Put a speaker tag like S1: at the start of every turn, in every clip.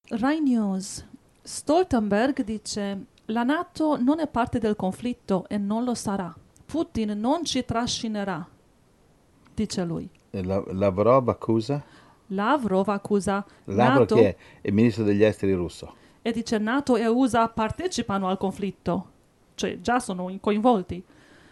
S1: Rai News. Stoltenberg dice: la NATO non è parte del conflitto e non lo sarà. Putin non ci trascinerà, dice lui.
S2: Lavrov accusa?
S1: Lavrov accusa
S2: Lavrov che
S1: NATO
S2: è il ministro degli esteri russo.
S1: e dice NATO e USA partecipano al conflitto, cioè già sono coinvolti.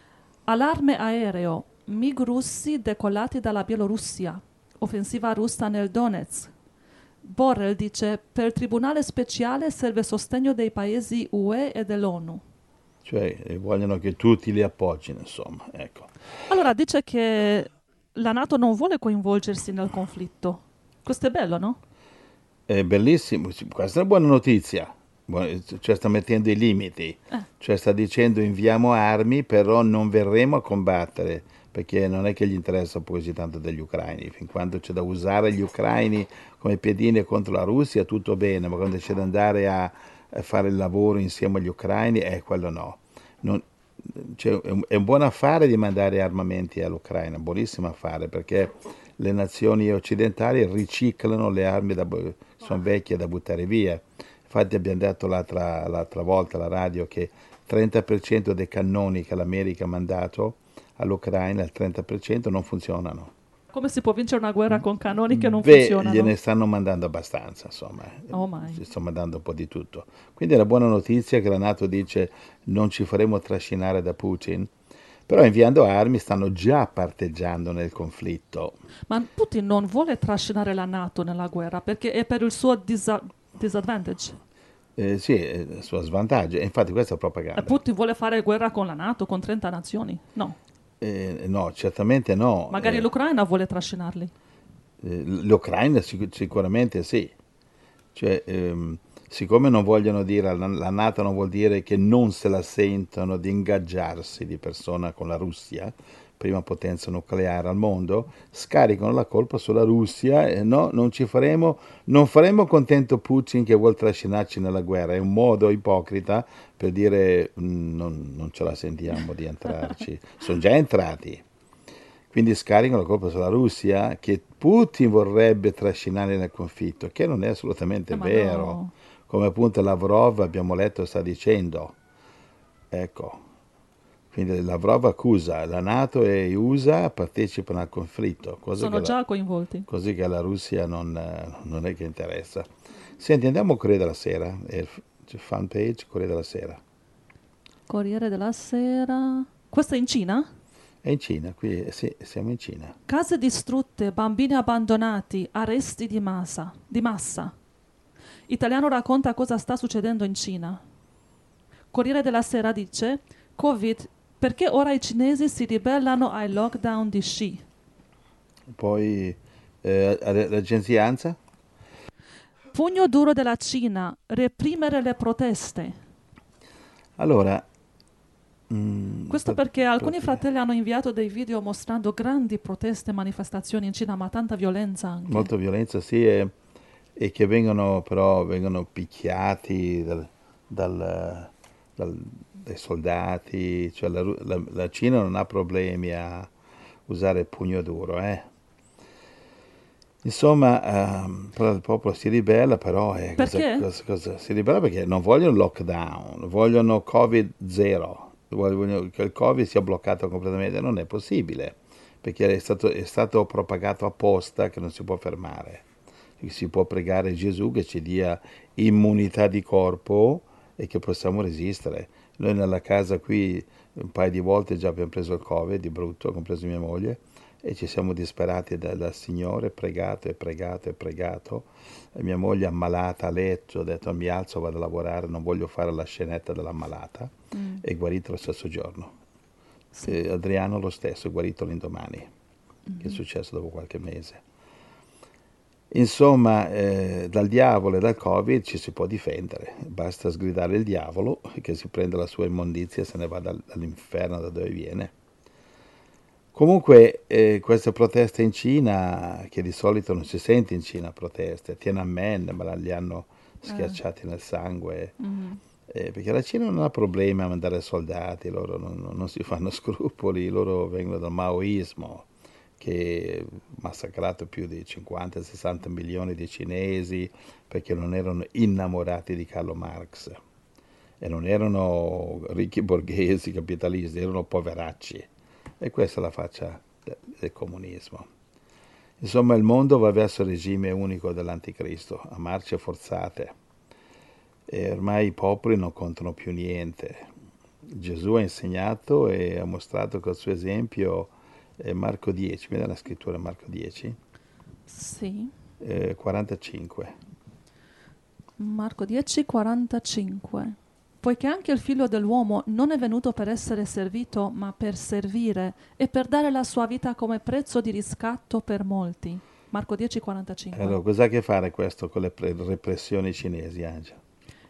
S1: Allarme aereo, MiG russi decollati dalla Bielorussia, offensiva russa nel Donetsk. Borrell dice: per il tribunale speciale serve sostegno dei paesi UE e dell'ONU.
S2: Cioè vogliono che tutti li appoggino, insomma, ecco.
S1: Allora dice che la NATO non vuole coinvolgersi nel conflitto. Questo è bello, no?
S2: È bellissimo, sì, questa è una buona notizia. Cioè sta mettendo i limiti,
S1: Eh,
S2: cioè sta dicendo inviamo armi, però non verremo a combattere, perché non è che gli interessa poi così tanto degli ucraini, fin quando c'è da usare gli ucraini come piedine contro la Russia tutto bene, ma quando c'è da andare a fare il lavoro insieme agli ucraini, quello no. Non- cioè, è un buon affare di mandare armamenti all'Ucraina, un buonissimo affare, perché le nazioni occidentali riciclano le armi sono vecchie da buttare via. Infatti abbiamo detto l'altra volta alla radio che il 30% dei cannoni che l'America ha mandato all'Ucraina, il 30% non funzionano.
S1: come si può vincere una guerra con cannoni che non
S2: Beh,
S1: funzionano?
S2: gliene stanno mandando abbastanza, insomma,
S1: Oh my.
S2: ci sto mandando un po' di tutto. Quindi è una buona notizia che la NATO dice non ci faremo trascinare da Putin, però inviando armi stanno già parteggiando nel conflitto.
S1: Ma Putin non vuole trascinare la NATO nella guerra perché è per il suo disadvantage.
S2: Sì, è a suo svantaggio, e infatti questa è
S1: E
S2: propaganda.
S1: Putin vuole fare guerra con la NATO, con 30 nazioni? No.
S2: No, certamente no.
S1: Magari l'Ucraina vuole trascinarli.
S2: L'Ucraina sicuramente sì. Cioè, siccome non vogliono dire, la NATO non vuol dire che non se la sentono di ingaggiarsi di persona con la Russia, prima potenza nucleare al mondo, scaricano la colpa sulla Russia e no, non faremo contento Putin che vuol trascinarci nella guerra. È un modo ipocrita per dire non ce la sentiamo di entrarci. Sono già entrati. Quindi scaricano la colpa sulla Russia che Putin vorrebbe trascinare nel conflitto, che non è assolutamente
S1: Ma
S2: vero,
S1: no.
S2: come appunto Lavrov abbiamo letto sta dicendo. Ecco, quindi Lavrov accusa la NATO e gli USA partecipano al conflitto,
S1: Sono già coinvolti.
S2: così che alla Russia non è che interessa. Senti, andiamo a Corriere della Sera, c'è fan page Corriere della Sera.
S1: Corriere della Sera. Questo è in Cina?
S2: È in Cina, qui sì, siamo in Cina.
S1: Case distrutte, bambini abbandonati, arresti di massa. Di massa. Italiano racconta cosa sta succedendo in Cina. Corriere della Sera dice: Covid, perché ora i cinesi si ribellano ai lockdown di Xi?
S2: Poi l'agenzia ANSA?
S1: Pugno duro della Cina, reprimere le proteste.
S2: Allora,
S1: Questo perché alcuni
S2: pratica-
S1: fratelli hanno inviato dei video mostrando grandi proteste e manifestazioni in Cina, ma tanta violenza anche.
S2: molta violenza sì, e che vengono picchiati dal- dai soldati, cioè la Cina non ha problemi a usare il pugno duro, eh. Insomma, però il popolo si ribella, però
S1: Perché?
S2: si ribella perché non vogliono lockdown, vogliono Covid zero, vogliono che il Covid sia bloccato completamente, non è possibile, perché è stato propagato apposta che non si può fermare. Si può pregare Gesù che ci dia immunità di corpo e che possiamo resistere. Noi nella casa qui un paio di volte già abbiamo preso il Covid di brutto, compreso mia moglie, e ci siamo disperati dal Signore, pregato e pregato e pregato. E mia moglie ammalata a letto, ho detto mi alzo, vado a lavorare, non voglio fare la scenetta dell'ammalata,
S1: Mm,
S2: e guarito lo stesso giorno.
S1: sì.
S2: E Adriano lo stesso, guarito l'indomani, che è
S1: Mhm.
S2: successo dopo qualche mese. Insomma, dal diavolo e dal Covid ci si può difendere, basta sgridare il diavolo che si prende la sua immondizia e se ne va dall'inferno da dove viene. Comunque, queste proteste in Cina, che di solito non si sente in Cina proteste, Tiananmen, ma li hanno
S1: Eh,
S2: schiacciati nel sangue,
S1: mhm.
S2: perché la Cina non ha problemi a mandare soldati, loro non si fanno scrupoli, loro vengono dal maoismo, che ha massacrato più di 50-60 milioni di cinesi perché non erano innamorati di Carlo Marx e non erano ricchi borghesi capitalisti, erano poveracci. E questa è la faccia del comunismo. Insomma, il mondo va verso il regime unico dell'anticristo, a marce forzate. E ormai i popoli non contano più niente. Gesù ha insegnato e ha mostrato col suo esempio Marco 10, mi dà la scrittura Marco 10?
S1: Sì.
S2: 45.
S1: Marco 10, 45. Poiché anche il figlio dell'uomo non è venuto per essere servito, ma per servire e per dare la sua vita come prezzo di riscatto per molti. Marco 10, 45.
S2: Allora, cos'ha a che fare questo con le repressioni cinesi, Angela?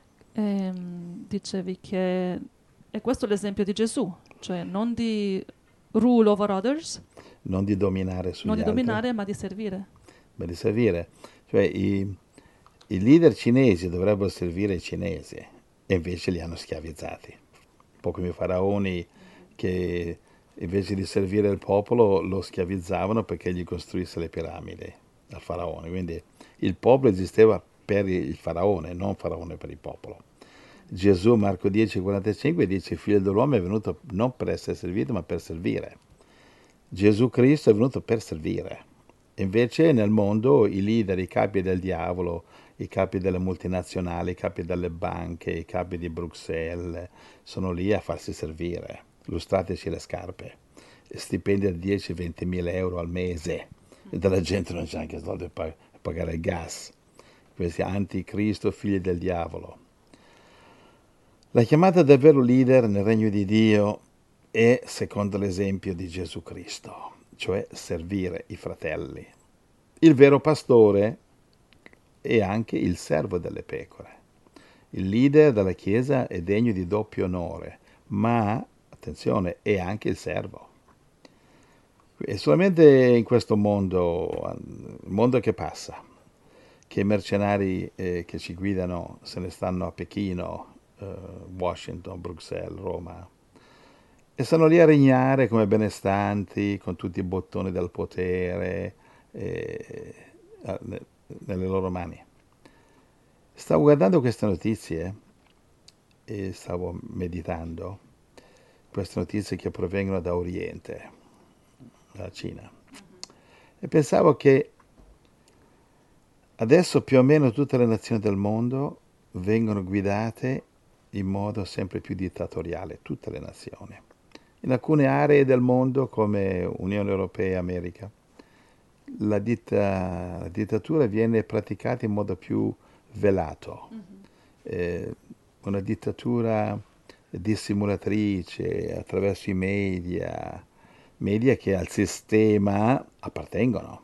S1: Dicevi che è questo l'esempio di Gesù, cioè non di rule over others,
S2: Non di dominare
S1: non
S2: sugli
S1: di
S2: altri,
S1: dominare, ma di servire.
S2: ma di servire. Cioè, i leader cinesi dovrebbero servire i cinesi e invece li hanno schiavizzati. Un po' come i faraoni che invece di servire il popolo lo schiavizzavano perché gli costruisse le piramidi al faraone. Quindi il popolo esisteva per il faraone, non faraone per il popolo. Gesù, Marco 10,45, dice: il figlio dell'uomo è venuto non per essere servito, ma per servire. Gesù Cristo è venuto per servire. Invece nel mondo i leader, i capi del diavolo, i capi delle multinazionali, i capi delle banche, i capi di Bruxelles, sono lì a farsi servire. Lustrateci le scarpe. Stipendi di 10-20 mila euro al mese. E della gente non c'è neanche soldi per pagare il gas. Questi anticristo, figli del diavolo. La chiamata del vero leader nel regno di Dio è secondo l'esempio di Gesù Cristo, cioè servire i fratelli. Il vero pastore è anche il servo delle pecore. Il leader della Chiesa è degno di doppio onore, ma, attenzione, è anche il servo. È solamente in questo mondo, il mondo che passa, che i mercenari che ci guidano se ne stanno a Pechino, Washington, Bruxelles, Roma, e stanno lì a regnare come benestanti, con tutti i bottoni del potere nelle loro mani. Stavo guardando queste notizie e stavo meditando queste notizie che provengono da Oriente, dalla Cina, e pensavo che adesso più o meno tutte le nazioni del mondo vengono guidate in modo sempre più dittatoriale, tutte le nazioni. In alcune aree del mondo, come Unione Europea e America, la dittatura viene praticata in modo più velato. Una dittatura dissimulatrice attraverso i media che al sistema appartengono.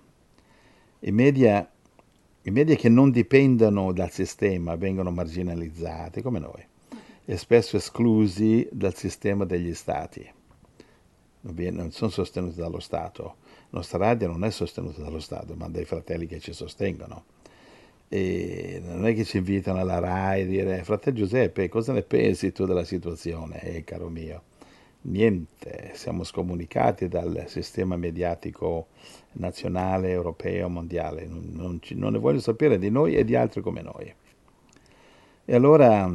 S2: I media che non dipendono dal sistema vengono marginalizzati, come noi, e spesso esclusi dal sistema degli stati. Non sono sostenuti dallo Stato. La nostra radio non è sostenuta dallo Stato, ma dai fratelli che ci sostengono. E non è che ci invitano alla RAI a dire: fratello Giuseppe, cosa ne pensi tu della situazione? Caro mio, niente, siamo scomunicati dal sistema mediatico nazionale, europeo, mondiale. Non ne voglio sapere di noi e di altri come noi. E allora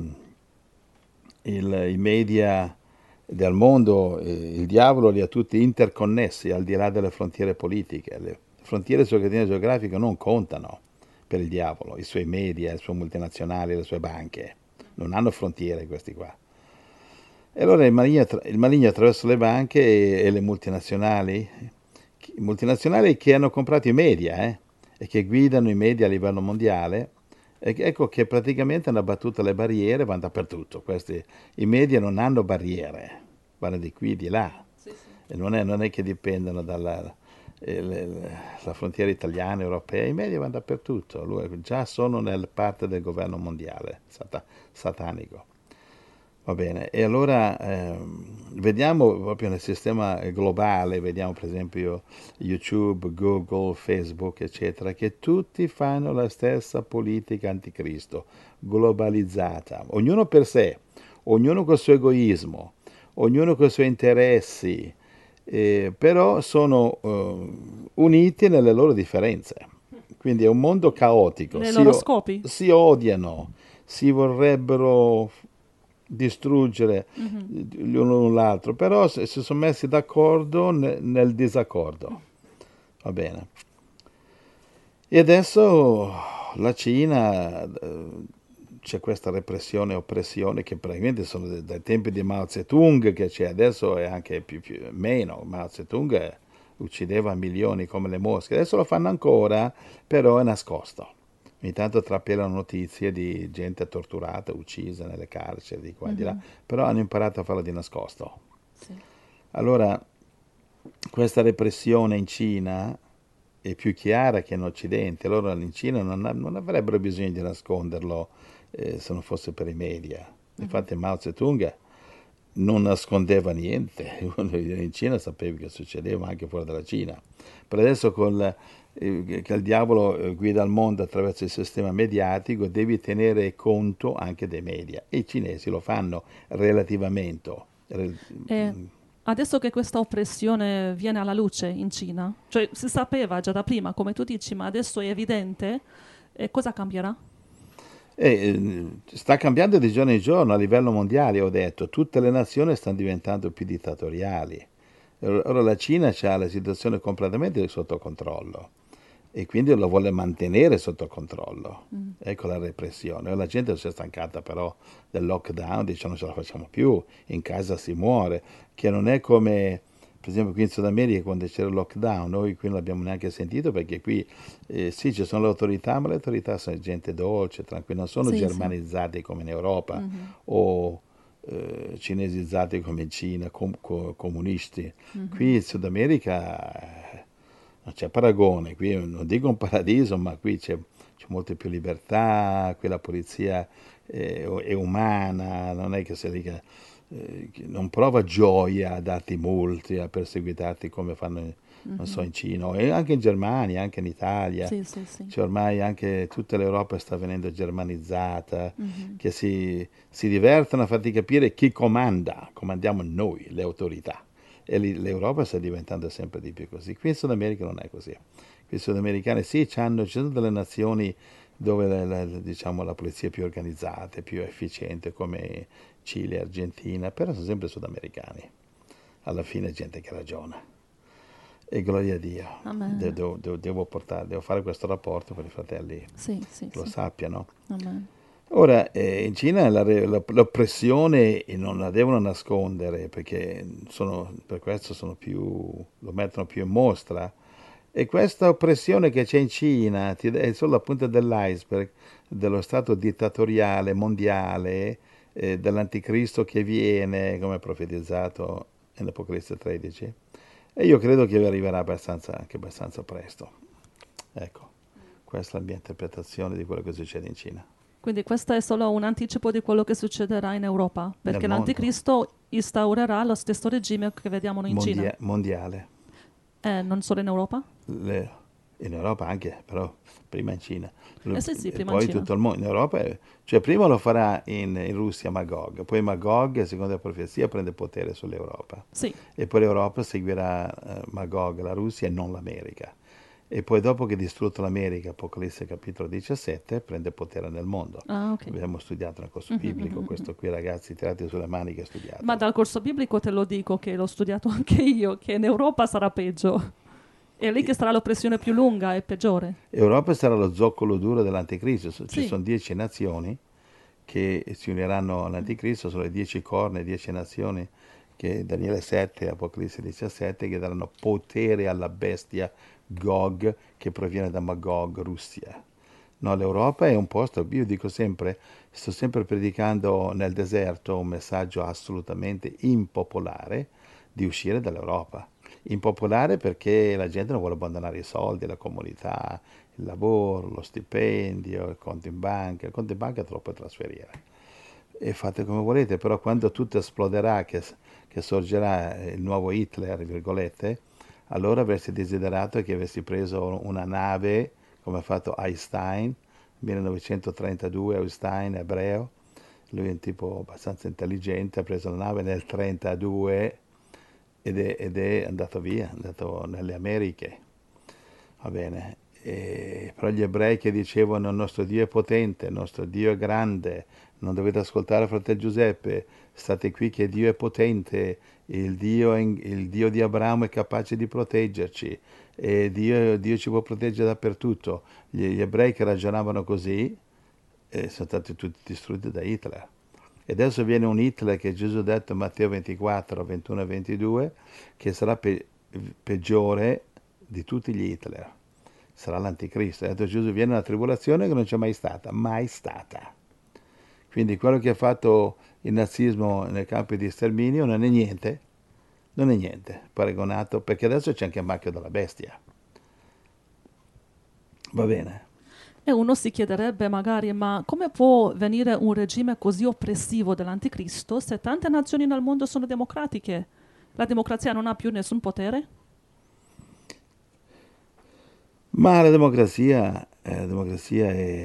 S2: i media del mondo, il diavolo li ha tutti interconnessi al di là delle frontiere politiche. Le frontiere geografiche non contano per il diavolo, i suoi media, le sue multinazionali, le sue banche. Non hanno frontiere questi qua. E allora il maligno attraverso le banche e le multinazionali che hanno comprato i media e che guidano i media a livello mondiale, ecco che praticamente hanno abbattuto le barriere, vanno dappertutto. I media non hanno barriere, vanno di qui, di là.
S1: Sì, sì.
S2: E non è che dipendono dalla la frontiera italiana, europea, i media vanno dappertutto. Già sono nella parte del governo mondiale, satanico. Va bene, e allora vediamo proprio nel sistema globale, vediamo per esempio YouTube, Google, Facebook, eccetera, che tutti fanno la stessa politica anticristo, globalizzata, ognuno per sé, ognuno col suo egoismo, ognuno con i suoi interessi, però sono uniti nelle loro differenze. Quindi è un mondo caotico,
S1: Nei loro scopi.
S2: si odiano, si vorrebbero distruggere
S1: Mhm.
S2: l'uno l'altro, però si sono messi d'accordo nel disaccordo. Va bene. E adesso la Cina, c'è questa repressione e oppressione che praticamente sono dai tempi di Mao Zedong che c'è, adesso è anche meno. Mao Zedong uccideva milioni come le mosche, adesso lo fanno ancora, però è nascosto. Ogni tanto trapelano notizie di gente torturata, uccisa nelle carceri, di qua e di là,
S1: Mhm.
S2: però hanno imparato a farlo di nascosto.
S1: Sì.
S2: Allora, questa repressione in Cina è più chiara che in Occidente, allora in Cina non avrebbero bisogno di nasconderlo se non fosse per i media.
S1: Mhm.
S2: Infatti Mao Zedong non nascondeva niente, in Cina sapevi che succedeva anche fuori dalla Cina. Per adesso che il diavolo guida il mondo attraverso il sistema mediatico, devi tenere conto anche dei media e i cinesi lo fanno relativamente.
S1: E adesso che questa oppressione viene alla luce in Cina, cioè si sapeva già da prima, come tu dici, ma adesso è evidente, cosa cambierà?
S2: Sta cambiando di giorno in giorno a livello mondiale, ho detto, tutte le nazioni stanno diventando più dittatoriali. Ora la Cina ha la situazione completamente sotto controllo e quindi lo vuole mantenere sotto controllo.
S1: Mm.
S2: Ecco la repressione. La gente si è stancata però del lockdown, dice non ce la facciamo più, in casa si muore, che non è come per esempio qui in Sud America quando c'era il lockdown, noi qui non l'abbiamo neanche sentito perché qui sì ci sono le autorità, ma le autorità sono gente dolce, tranquilla, non sono
S1: Sì, sì.
S2: germanizzate come in Europa
S1: Mhm.
S2: o cinesizzati come in Cina, comunisti.
S1: Mhm.
S2: Qui in Sud America non c'è paragone, qui non dico un paradiso, ma qui c'è molta più libertà, qui la polizia è umana, non è che se lì che non prova gioia a darti multi, a perseguitarti come fanno, non so,
S1: Mhm.
S2: in Cina, e anche in Germania, anche in Italia.
S1: Sì, sì, sì.
S2: Cioè ormai anche tutta l'Europa sta venendo germanizzata,
S1: Mhm.
S2: che si divertono a farti capire chi comanda, comandiamo noi, le autorità. E l'Europa sta diventando sempre di più così. Qui in Sud America non è così. Qui i sudamericani sì, ci sono delle nazioni dove diciamo, la polizia è più organizzata, è più efficiente, come Cile, Argentina, però sono sempre sudamericani. Alla fine è gente che ragiona. E gloria a Dio.
S1: Amen.
S2: Devo fare questo rapporto per i fratelli
S1: Sì, sì,
S2: che lo
S1: sì.
S2: sappiano.
S1: Amen.
S2: Ora, in Cina l'oppressione non la devono nascondere perché per questo lo mettono più in mostra. E questa oppressione che c'è in Cina è solo la punta dell'iceberg dello stato dittatoriale mondiale, dell'anticristo che viene, come profetizzato in Apocalisse 13. E io credo che arriverà anche abbastanza presto. Ecco, questa è la mia interpretazione di quello che succede in Cina.
S1: Quindi questo è solo un anticipo di quello che succederà in Europa,
S2: Nel
S1: perché
S2: mondo
S1: l'anticristo instaurerà lo stesso regime che vediamo noi in Cina.
S2: mondiale.
S1: Non solo in Europa?
S2: Le- In Europa anche, però prima in Cina,
S1: Eh sì, sì,
S2: e
S1: prima in
S2: poi
S1: Cina.
S2: tutto il mondo. In Europa, cioè prima lo farà in Russia Magog, poi Magog, secondo la profezia, prende potere sull'Europa.
S1: Sì.
S2: E poi l'Europa seguirà Magog, la Russia e non l'America. E poi dopo che ha distrutto l'America, Apocalisse capitolo 17, prende potere nel mondo.
S1: Ah, ok.
S2: Abbiamo studiato nel corso
S1: Mhm,
S2: biblico,
S1: mhm, mhm.
S2: questo qui ragazzi, tirate sulle maniche e
S1: Ma
S2: studiatelo.
S1: dal corso biblico te lo dico che l'ho studiato anche io, che in Europa sarà peggio. È lì che sarà l'oppressione più lunga e peggiore.
S2: Europa sarà lo zoccolo duro dell'anticristo, ci
S1: Sì.
S2: sono 10 nazioni che si uniranno all'anticristo, sono le 10 corna, 10 nazioni che Daniele 7, Apocalisse 17, che daranno potere alla bestia Gog che proviene da Magog, Russia. No, l'Europa è un posto, io dico sempre, sto sempre predicando nel deserto un messaggio assolutamente impopolare di uscire dall'Europa. Impopolare perché la gente non vuole abbandonare i soldi, la comunità, il lavoro, lo stipendio, il conto in banca. Il conto in banca te lo puoi trasferire e fate come volete, però quando tutto esploderà, che sorgerà il nuovo Hitler, virgolette, allora avresti desiderato che avessi preso una nave come ha fatto Einstein, 1932, Einstein, ebreo, lui è un tipo abbastanza intelligente, ha preso la nave nel 1932 ed è andato via, è andato nelle Americhe, va bene. Però gli ebrei che dicevano il nostro Dio è potente, il nostro Dio è grande, non dovete ascoltare fratello Giuseppe, state qui che Dio è potente, il Dio di Abramo è capace di proteggerci e Dio ci può proteggere dappertutto. Gli ebrei che ragionavano così sono stati tutti distrutti da Hitler. E adesso viene un Hitler che Gesù ha detto in Matteo 24, 21 e 22 che sarà peggiore di tutti gli Hitler. Sarà l'anticristo. Ha detto Gesù viene una tribolazione che non c'è mai stata, mai stata. Quindi quello che ha fatto il nazismo nei campi di sterminio non è niente paragonato, perché adesso c'è anche il marchio della bestia. Va bene.
S1: E uno si chiederebbe magari, ma come può venire un regime così oppressivo dell'anticristo se tante nazioni nel mondo sono democratiche? La democrazia non ha più nessun potere?
S2: Ma la democrazia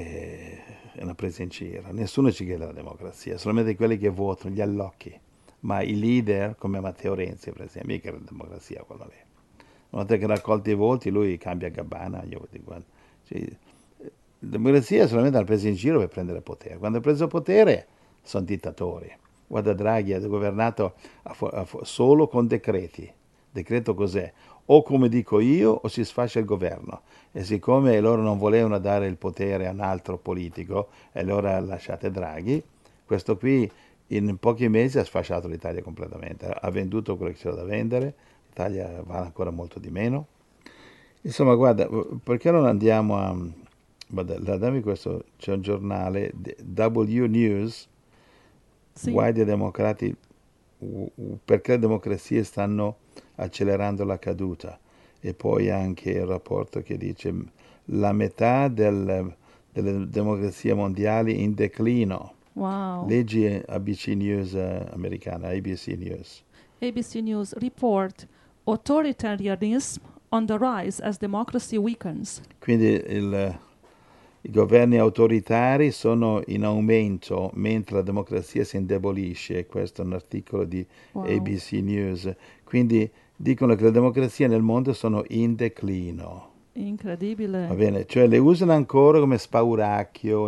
S2: è una presa in giro. Nessuno ci chiede la democrazia, solamente quelli che votano, gli allocchi. Ma i leader, come Matteo Renzi, per esempio, mica è la democrazia quello lì. Una volta che raccolti i voti, lui cambia gabbana. Cioè, la democrazia è solamente una presa in giro per prendere potere. Quando ha preso potere, sono dittatori. Guarda, Draghi ha governato solo con decreti. Decreto cos'è? O come dico io o si sfascia il governo. E siccome loro non volevano dare il potere a un altro politico, e allora lasciate Draghi, questo qui in pochi mesi ha sfasciato l'Italia completamente. Ha venduto quello che c'era da vendere, l'Italia vale ancora molto di meno. Insomma, guarda, perché non andiamo a... Guarda, dammi questo, c'è un giornale, W News,
S1: Sì.
S2: Why the Democrati, perché le democrazie stanno accelerando la caduta. E poi anche il rapporto che dice la metà delle democrazie mondiali in declino.
S1: Wow.
S2: Leggi ABC News americana, ABC News.
S1: ABC News report authoritarianism on the rise as democracy weakens.
S2: Quindi i governi autoritari sono in aumento mentre la democrazia si indebolisce. Questo è un articolo di
S1: Wow.
S2: ABC News. Quindi dicono che le democrazie nel mondo sono in declino. Va
S1: Incredibile.
S2: bene, cioè le usano ancora come spauracchio,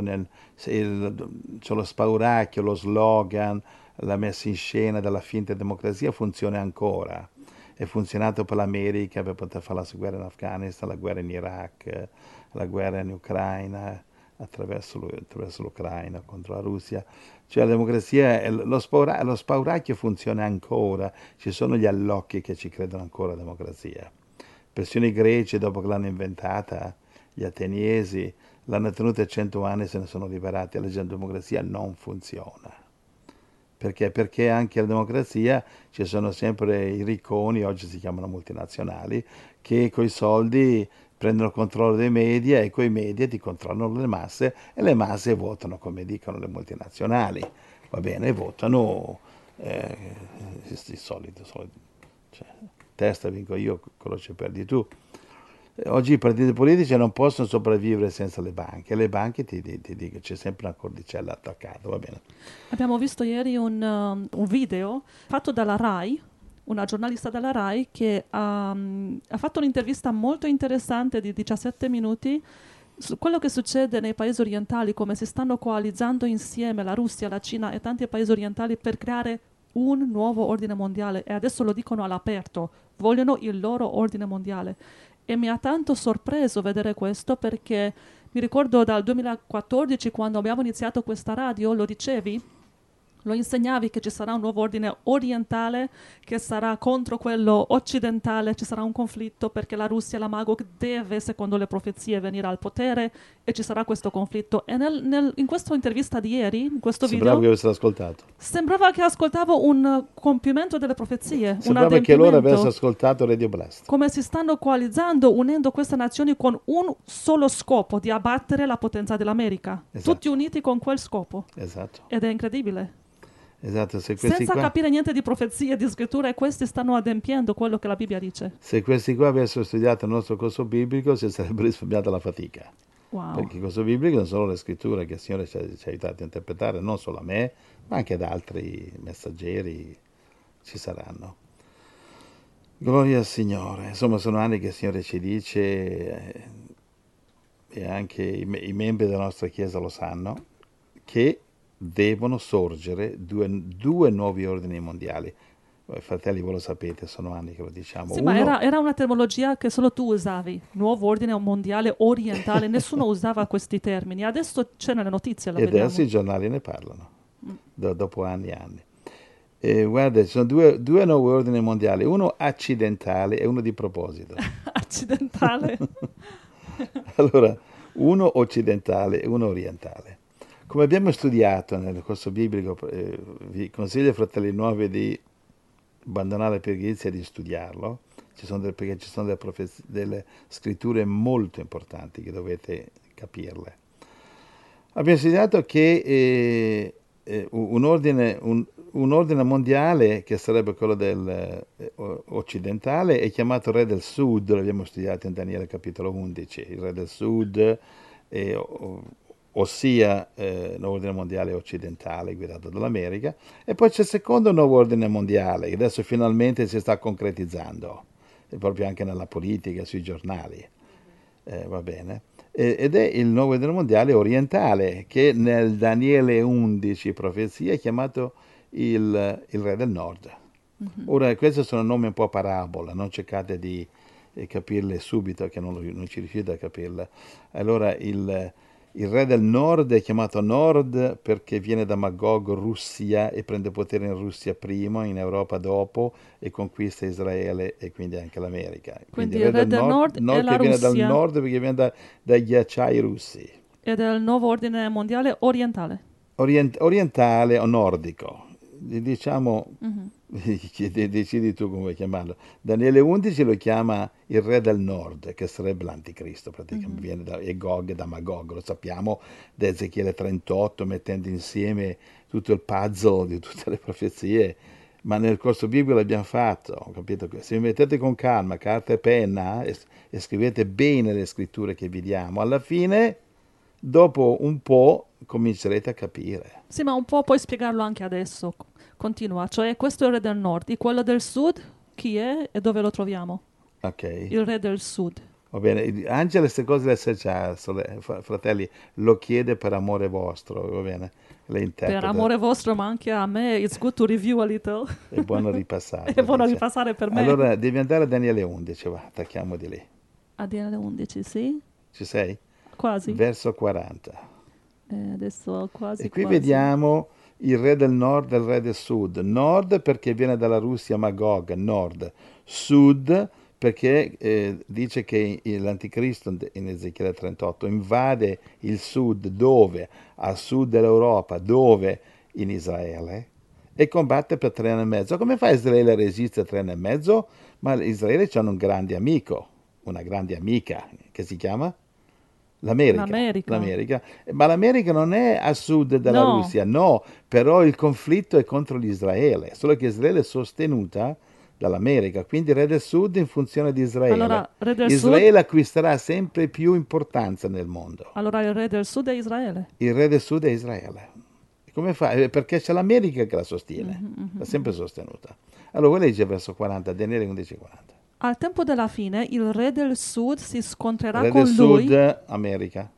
S2: c'è lo spauracchio, lo slogan, la messa in scena della finta democrazia funziona ancora. È funzionato per l'America per poter fare la guerra in Afghanistan, la guerra in Iraq, la guerra in Ucraina, attraverso l'Ucraina contro la Russia. Cioè la democrazia, lo spauracchio funziona ancora, ci sono gli allocchi che ci credono ancora alla democrazia. Persino i greci, dopo che l'hanno inventata, gli ateniesi, l'hanno tenuta 100 anni e se ne sono liberati. La democrazia non funziona. Perché? Perché anche la democrazia ci sono sempre i ricconi, oggi si chiamano multinazionali, che coi soldi prendono controllo dei media e coi media ti controllano le masse e le masse votano come dicono le multinazionali. Va bene, votano il solito, cioè, testa vinco io, croce perdi tu. Oggi i partiti politici non possono sopravvivere senza le banche ti dicono c'è sempre una cordicella attaccata, va bene.
S1: Abbiamo visto ieri un video fatto dalla RAI, una giornalista della RAI che ha fatto un'intervista molto interessante di 17 minuti su quello che succede nei paesi orientali, come si stanno coalizzando insieme la Russia, la Cina e tanti paesi orientali per creare un nuovo ordine mondiale e adesso lo dicono all'aperto, vogliono il loro ordine mondiale. E mi ha tanto sorpreso vedere questo perché mi ricordo dal 2014 quando abbiamo iniziato questa radio, lo dicevi, lo insegnavi che ci sarà un nuovo ordine orientale che sarà contro quello occidentale, ci sarà un conflitto perché la Russia, la Magog deve, secondo le profezie, venire al potere e ci sarà questo conflitto. E in questa intervista di ieri, in questo
S2: Sembrava
S1: video,
S2: che avessero ascoltato.
S1: sembrava che ascoltavo un compimento delle profezie, un
S2: Sembrava che loro avessero
S1: adempimento.
S2: ascoltato Radio Blast.
S1: Come si stanno coalizzando, unendo queste nazioni con un solo scopo, di abbattere la potenza dell'America.
S2: Esatto.
S1: Tutti uniti con quel scopo.
S2: Esatto.
S1: Ed è incredibile.
S2: Esatto,
S1: Senza capire niente di profezie, di scrittura, e questi stanno adempiendo quello che la Bibbia dice.
S2: Se questi qua avessero studiato il nostro corso biblico si sarebbe risparmiata la fatica.
S1: Wow.
S2: Perché il corso biblico non sono le scritture che il Signore ci ha aiutato a interpretare, non solo a me, ma anche ad altri messaggeri ci saranno. Gloria al Signore. Insomma, sono anni che il Signore ci dice, e anche i membri della nostra Chiesa lo sanno, che devono sorgere due nuovi ordini mondiali. Voi, fratelli, voi lo sapete, sono anni che lo diciamo.
S1: Sì, ma
S2: Uno,
S1: era una terminologia che solo tu usavi, nuovo ordine mondiale orientale, nessuno usava questi termini, adesso c'è nelle notizie, lo
S2: e adesso
S1: vediamo.
S2: i giornali ne parlano,
S1: Mm.
S2: dopo anni e anni. E guarda, ci sono due nuovi ordini mondiali, uno accidentale e uno di proposito.
S1: Accidentale.
S2: Allora, uno occidentale e uno orientale. Come abbiamo studiato nel corso biblico, vi consiglio ai fratelli nuovi di abbandonare la pigrizia e di studiarlo, perché ci sono delle scritture molto importanti che dovete capirle. Abbiamo studiato che un ordine mondiale, che sarebbe quello occidentale, è chiamato Re del Sud, l'abbiamo studiato in Daniele capitolo 11, il Re del Sud, ossia l'ordine mondiale occidentale guidato dall'America, e poi c'è il secondo nuovo ordine mondiale, che adesso finalmente si sta concretizzando, e proprio anche nella politica, sui giornali, va bene? Ed è il nuovo ordine mondiale orientale, che nel Daniele 11 profezia è chiamato il Re del Nord.
S1: Mhm.
S2: Ora, questi sono nomi un po' parabola, non cercate di capirle subito, che non ci riuscite a capirle. Allora, il re del nord è chiamato Nord perché viene da Magog, Russia, e prende potere in Russia prima, in Europa dopo, e conquista Israele e quindi anche l'America. Quindi
S1: Quindi
S2: il
S1: il
S2: re
S1: re
S2: del
S1: del
S2: nord,
S1: nord è
S2: nord
S1: la
S2: che viene dal
S1: Russia
S2: nord perché viene dai ghiacciai russi.
S1: ed è il nuovo ordine mondiale orientale.
S2: Orientale o nordico, diciamo,
S1: Mhm.
S2: decidi tu come vuoi chiamarlo. Daniele 11 lo chiama il re del nord, che sarebbe l'anticristo, praticamente
S1: Mhm.
S2: viene da Egog e da Magog, lo sappiamo da Ezechiele 38, mettendo insieme tutto il puzzle di tutte le profezie, ma nel corso biblico l'abbiamo fatto, capito? Se vi mettete con calma, carta e penna, e scrivete bene le scritture che vi diamo, alla fine, dopo un po', comincerete a capire.
S1: Sì, ma un po' puoi spiegarlo anche adesso. Continua, cioè questo è il re del nord, e quello del sud chi è e dove lo troviamo?
S2: Ok?
S1: Il re del sud.
S2: Va bene, Angela queste cose le sa già, fratelli, lo chiede per amore vostro, va bene? Le
S1: Per
S2: interpreta,
S1: amore vostro, ma anche a me, it's good to review a little.
S2: è buono
S1: È
S2: ripassarle,
S1: buono
S2: dice.
S1: ripassare per me.
S2: Allora, devi andare a Daniele 11, va, attacchiamo di lì.
S1: A dire le 11, sì?
S2: Ci sei?
S1: Quasi.
S2: Verso 40.
S1: Adesso
S2: E
S1: quasi
S2: qui
S1: quasi.
S2: vediamo il re del nord e il re del sud. Nord perché viene dalla Russia Magog, nord. Sud perché dice che l'anticristo in Ezechiele 38 invade il sud, dove? A sud dell'Europa, dove? In Israele. E combatte per 3 anni e mezzo. Come fa Israele a resistere 3 anni e mezzo? Ma Israele c'ha un grande amico, una grande amica, che si chiama? L'America.
S1: L'America.
S2: L'America. Ma l'America non è a sud della
S1: No.
S2: Russia, no, però il conflitto è contro l'Israele, solo che Israele è sostenuta dall'America, quindi il re del sud in funzione di Israele.
S1: Allora, re del sud?
S2: Israele acquisterà sempre più importanza nel mondo.
S1: Allora il re del sud è Israele.
S2: Il re del sud è Israele. Come fa? Perché c'è l'America che la sostiene,
S1: Mhm, mhm,
S2: l'ha sempre
S1: mhm.
S2: sostenuta. Allora, legge verso 40, Daniele 11:40.
S1: Al tempo della fine, il re del sud si scontrerà
S2: Re del
S1: con
S2: sud,
S1: lui.
S2: America.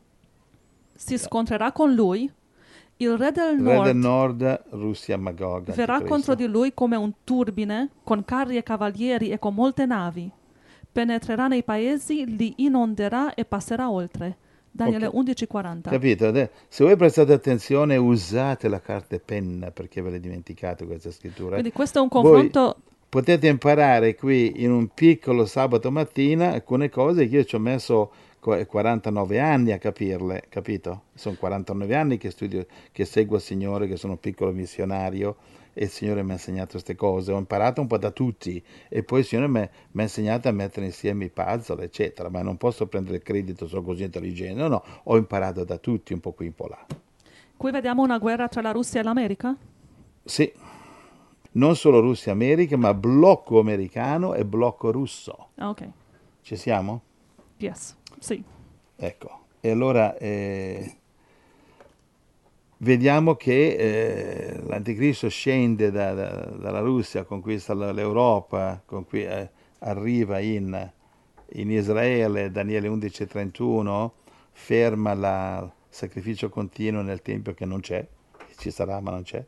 S1: Si scontrerà con lui. Il re del
S2: Re del
S1: nord
S2: nord, Russia, Magog,
S1: verrà contro
S2: Anticristo.
S1: di lui come un turbine, con carri e cavalieri e con molte navi. Penetrerà nei paesi, li inonderà e passerà oltre. Daniele
S2: Ok,
S1: 11:40.
S2: capito? Se voi prestate attenzione, usate la carta e penna perché ve le dimenticate queste scritture.
S1: Quindi questo è un
S2: Voi
S1: confronto.
S2: potete imparare qui in un piccolo sabato mattina alcune cose che io ci ho messo 49 anni a capirle, capito? Sono 49 anni che studio, che seguo il Signore, che sono un piccolo missionario e il Signore mi ha insegnato queste cose. Ho imparato un po' da tutti e poi il Signore mi ha insegnato a mettere insieme i puzzle, eccetera, ma non posso prendere il credito, sono così intelligente. No, no, ho imparato da tutti, un po' qui, un po' là.
S1: Qui vediamo una guerra tra la Russia e l'America?
S2: Sì, non solo Russia e America, ma blocco americano e blocco russo.
S1: Ah, ok.
S2: Ci siamo?
S1: Yes. Sì.
S2: Ecco. E allora vediamo che l'anticristo scende dalla Russia, conquista l'Europa, arriva in Israele, Daniele 11:31, ferma il sacrificio continuo nel Tempio che non c'è, ci sarà ma non c'è,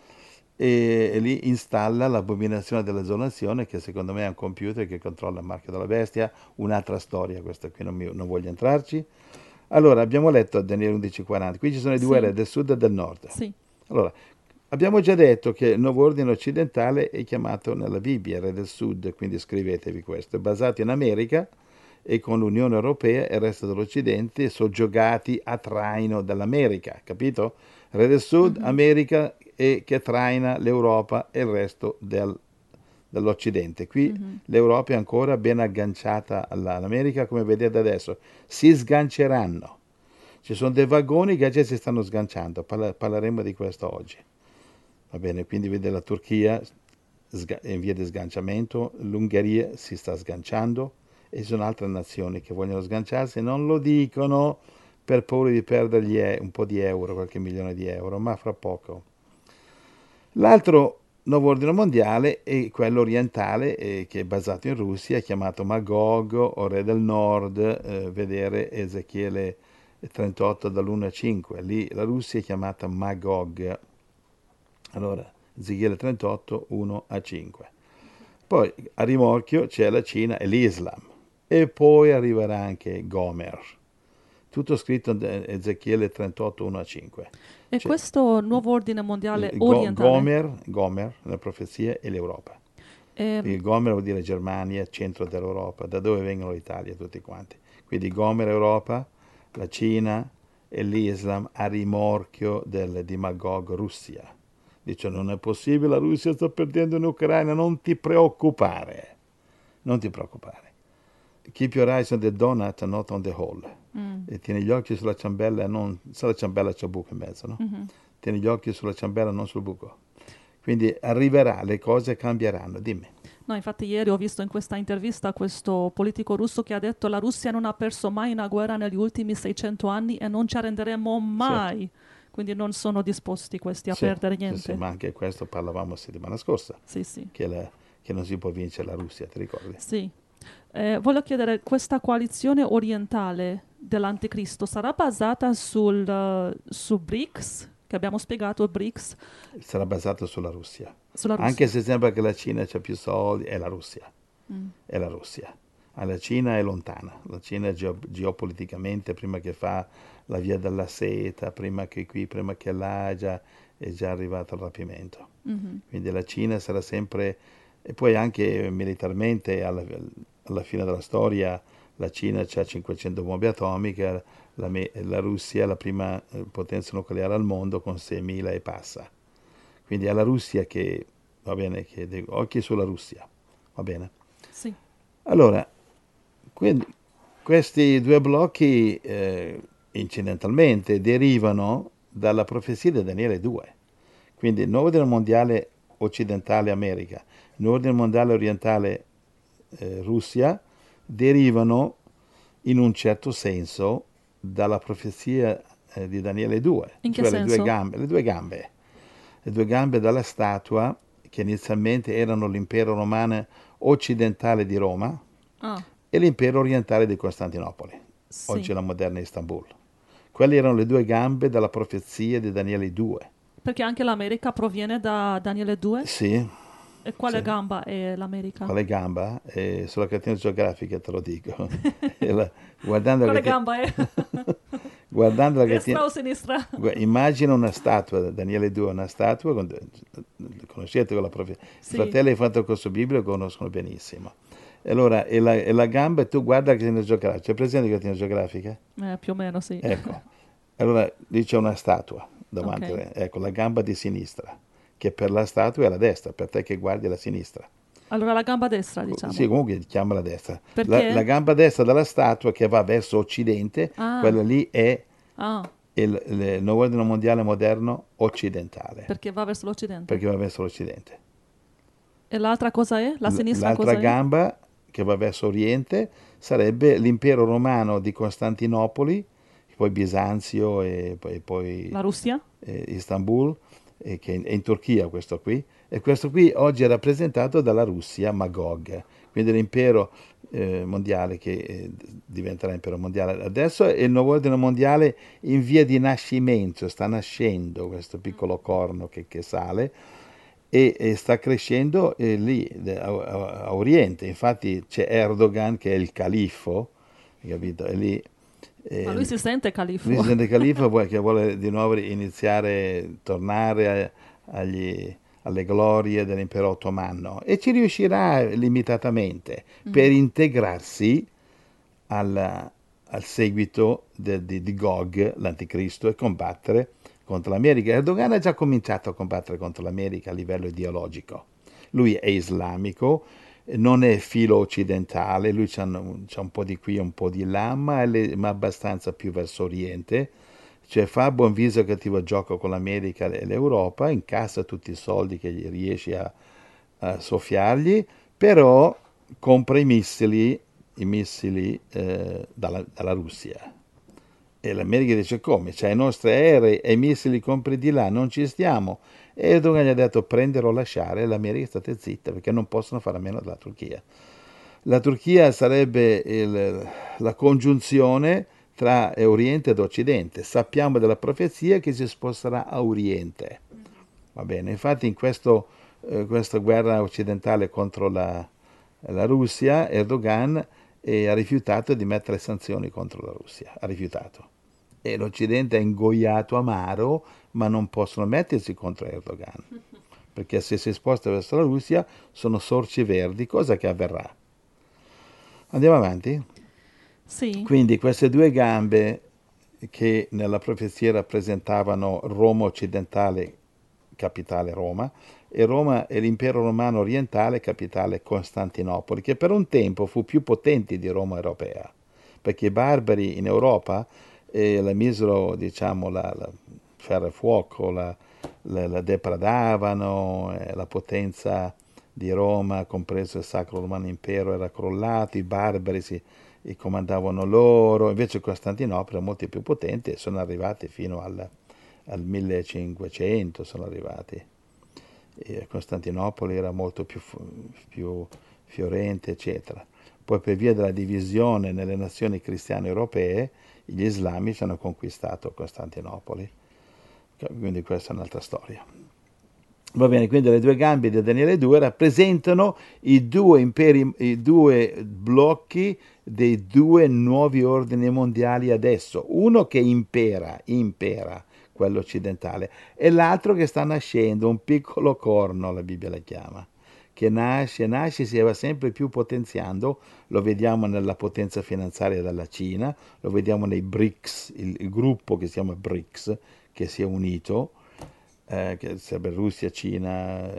S2: e lì installa l'abominazione della desolazione, che secondo me è un computer che controlla il marchio della bestia, un'altra storia, questa qui non voglio entrarci. Allora, abbiamo letto Daniele 11:40, qui ci sono i due
S1: Sì,
S2: re del sud e del nord.
S1: sì.
S2: Allora, abbiamo già detto che il nuovo ordine occidentale è chiamato nella Bibbia re del sud, quindi scrivetevi questo, è basato in America e con l'Unione Europea e il resto dell'Occidente soggiogati a traino dall'America, capito? Re del Sud,
S1: Mhm.
S2: America e che traina l'Europa e il resto dell'Occidente. Qui
S1: Mhm.
S2: l'Europa è ancora ben agganciata all'America, come vedete adesso. Si sganceranno. Ci sono dei vagoni che già si stanno sganciando, parleremo di questo oggi. Va bene, quindi vede la Turchia è in via di sganciamento, l'Ungheria si sta sganciando e ci sono altre nazioni che vogliono sganciarsi, non lo dicono per paura di perdere un po' di euro, qualche milione di euro, ma fra poco. L'altro nuovo ordine mondiale è quello orientale, che è basato in Russia, è chiamato Magog o Re del Nord, vedere Ezechiele 38 dall'1 a 5. Lì la Russia è chiamata Magog. Allora, Ezechiele 38, 1 a 5. Poi a rimorchio c'è la Cina e l'Islam. E poi arriverà anche Gomer. Tutto scritto in Ezechiele 38, 1 a 5.
S1: E
S2: C'è
S1: questo nuovo ordine mondiale orientale,
S2: Gomer, nella profezia, e l'Europa.
S1: ehm,
S2: Perché Gomer vuol dire Germania, centro dell'Europa, da dove vengono l'Italia, tutti quanti. Quindi Gomer Europa, la Cina e l'Islam a rimorchio di Magog Russia. Dice non è possibile, la Russia sta perdendo in Ucraina, non ti preoccupare, non ti preoccupare. Keep your eyes on the donut and not on the hole.
S1: mm,
S2: E tieni gli occhi sulla ciambella e non... Sa la ciambella c'è il buco in mezzo, no?
S1: mhm.
S2: Tieni gli occhi sulla ciambella, non sul buco. Quindi arriverà, le cose cambieranno, dimmi.
S1: No, infatti ieri ho visto in questa intervista questo politico russo che ha detto la Russia non ha perso mai una guerra negli ultimi 600 anni e non ci arrenderemo
S2: Sì,
S1: mai. Quindi non sono disposti questi a
S2: sì,
S1: perdere
S2: sì,
S1: niente.
S2: ma anche questo parlavamo settimana scorsa,
S1: Sì, sì,
S2: che non si può vincere la Russia, ti ricordi?
S1: sì. Voglio chiedere, questa coalizione orientale dell'anticristo sarà basata su BRICS, che abbiamo spiegato, BRICS,
S2: Sarà basato sulla Russia.
S1: sulla
S2: Anche
S1: Russia?
S2: se sembra che la Cina c'ha più soldi, è la Russia.
S1: Mm.
S2: È la Russia. La Cina è lontana, la Cina è geopoliticamente, prima che fa la via della seta, prima che qui, prima che là, è già arrivato al rapimento.
S1: Mhm.
S2: Quindi la Cina sarà sempre, e poi anche militarmente, alla fine della storia, la Cina ha 500 bombe atomiche, la Russia è la prima potenza nucleare al mondo con 6.000 e passa. Quindi è la Russia che, va bene, occhi sulla Russia, va bene?
S1: Sì.
S2: Allora, quindi questi due blocchi incidentalmente derivano dalla profezia di Daniele 2. Quindi il nuovo ordine mondiale occidentale America, il nuovo ordine mondiale orientale Russia derivano in un certo senso dalla profezia di Daniele 2,
S1: In che
S2: cioè
S1: senso?
S2: le due gambe dalla statua che inizialmente erano l'impero romano occidentale di Roma
S1: Ah,
S2: e l'impero orientale di Costantinopoli,
S1: sì.
S2: oggi la moderna Istanbul. Quelle erano le due gambe della profezia di Daniele 2.
S1: Perché anche l'America proviene da Daniele 2?
S2: Sì,
S1: E quale
S2: sì.
S1: gamba è l'America?
S2: Quale gamba? Sulla cartina geografica te lo dico. E guardando la
S1: Quale
S2: cartina,
S1: gamba è?
S2: guardando la cartina,
S1: Destra o sinistra?
S2: immagina una statua, Daniele 2, una statua, conoscete quella profezia? I
S1: Sì,
S2: fratelli che hanno fatto il corso biblico conoscono benissimo. E allora, e la gamba, tu guarda la cartina geografica, c'è presente la cartina geografica?
S1: più o meno sì.
S2: Ecco, allora lì c'è una statua davanti,
S1: Ok.
S2: ecco, la gamba di sinistra, che per la statua è la destra, per te che guardi è la sinistra.
S1: Allora la gamba destra,
S2: Sì,
S1: diciamo.
S2: comunque chiama la destra. La
S1: Perché?
S2: gamba destra della statua che va verso occidente,
S1: Ah,
S2: quella lì è
S1: ah,
S2: il nuovo ordine mondiale moderno occidentale,
S1: perché va verso l'Occidente.
S2: perché va verso l'occidente.
S1: E l'altra cosa è? La sinistra
S2: L'altra
S1: cosa è?
S2: gamba che va verso oriente sarebbe l'impero romano di Costantinopoli, poi Bisanzio e poi
S1: La Russia?
S2: Istanbul, che è in Turchia questo qui, e questo qui oggi è rappresentato dalla Russia, Magog, quindi l'impero mondiale che diventerà impero mondiale adesso, è il nuovo ordine mondiale in via di nascimento, sta nascendo questo piccolo corno che sale e sta crescendo lì a Oriente, infatti c'è Erdogan che è il califfo, capito? E lì
S1: Ma lui si sente
S2: lui
S1: califfo.
S2: si sente califfo che vuole di nuovo iniziare, tornare alle glorie dell'impero ottomano e ci riuscirà limitatamente per integrarsi al seguito di Gog, l'anticristo, e combattere contro l'America. Erdogan ha già cominciato a combattere contro l'America a livello ideologico. Lui è islamico, non è filo occidentale, lui c'ha un po' di qui e un po' di là, ma abbastanza più verso Oriente. Cioè fa buon viso e cattivo gioco con l'America e l'Europa, incassa tutti i soldi che gli riesce a soffiargli, però compra i missili dalla Russia. E l'America dice come? C'hai i nostri aerei e i missili compri di là, non ci stiamo. E Erdogan gli ha detto prendere o lasciare, e l'America è stata zitta perché non possono fare a meno della Turchia. La Turchia sarebbe la congiunzione tra Oriente ed Occidente. Sappiamo della profezia che si sposterà a Oriente. Va bene, infatti in questa guerra occidentale contro la Russia, Erdogan ha rifiutato di mettere sanzioni contro la Russia, ha rifiutato. E l'Occidente è ingoiato amaro, ma non possono mettersi contro Erdogan, perché se si sposta verso la Russia sono sorci verdi, cosa che avverrà. Andiamo avanti?
S1: Sì.
S2: Quindi queste due gambe che nella profezia rappresentavano Roma occidentale, capitale Roma, e Roma e l'impero romano orientale, capitale Costantinopoli, che per un tempo fu più potente di Roma europea, perché i barbari in Europa la misero, diciamo, la ferro e fuoco, la depredavano, la potenza di Roma, compreso il Sacro Romano Impero, era crollato, i barbari e comandavano loro, invece Costantinopoli era molto più potente e sono arrivati fino al 1500, sono arrivati. E Costantinopoli era molto più fiorente, eccetera. Poi per via della divisione nelle nazioni cristiane europee, gli islamici hanno conquistato Costantinopoli. Quindi questa è un'altra storia. Va bene, quindi le due gambe di Daniele 2 rappresentano i due imperi, i due blocchi dei due nuovi ordini mondiali adesso. Uno che impera, quello occidentale, e l'altro che sta nascendo, un piccolo corno, la Bibbia la chiama, che nasce, si va sempre più potenziando, lo vediamo nella potenza finanziaria della Cina, lo vediamo nei BRICS, il gruppo che si chiama BRICS, che si è unito, che sarebbe Russia, Cina,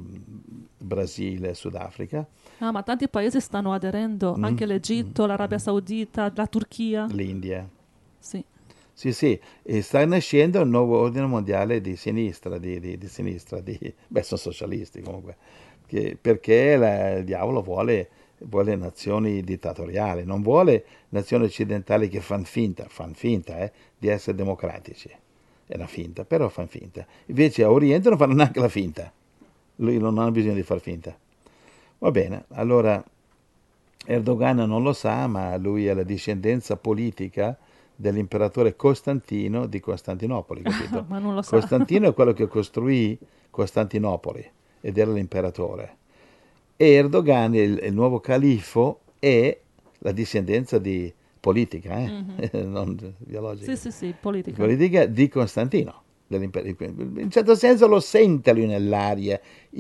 S2: Brasile, Sudafrica,
S1: Ah, ma tanti paesi stanno aderendo, anche l'Egitto, l'Arabia Saudita, la Turchia.
S2: l'India.
S1: Sì.
S2: Sì, sì, e sta nascendo il nuovo ordine mondiale di sinistra, beh, sono socialisti comunque, perché il diavolo vuole nazioni dittatoriali, non vuole nazioni occidentali che fanno finta, di essere democratici. È una finta, però fanno finta. Invece a Oriente non fanno neanche la finta. Lui non ha bisogno di far finta. Va bene, allora Erdogan non lo sa, ma lui è la discendenza politica dell'imperatore Costantino di Costantinopoli, capito?
S1: Ma non lo sa.
S2: Costantino è quello che costruì Costantinopoli ed era l'imperatore. E Erdogan, il nuovo califfo, è la discendenza politica, non
S1: Sì,
S2: biologica,
S1: sì, sì, politica.
S2: politica di Costantino. In un certo senso lo sente lui nell'aria.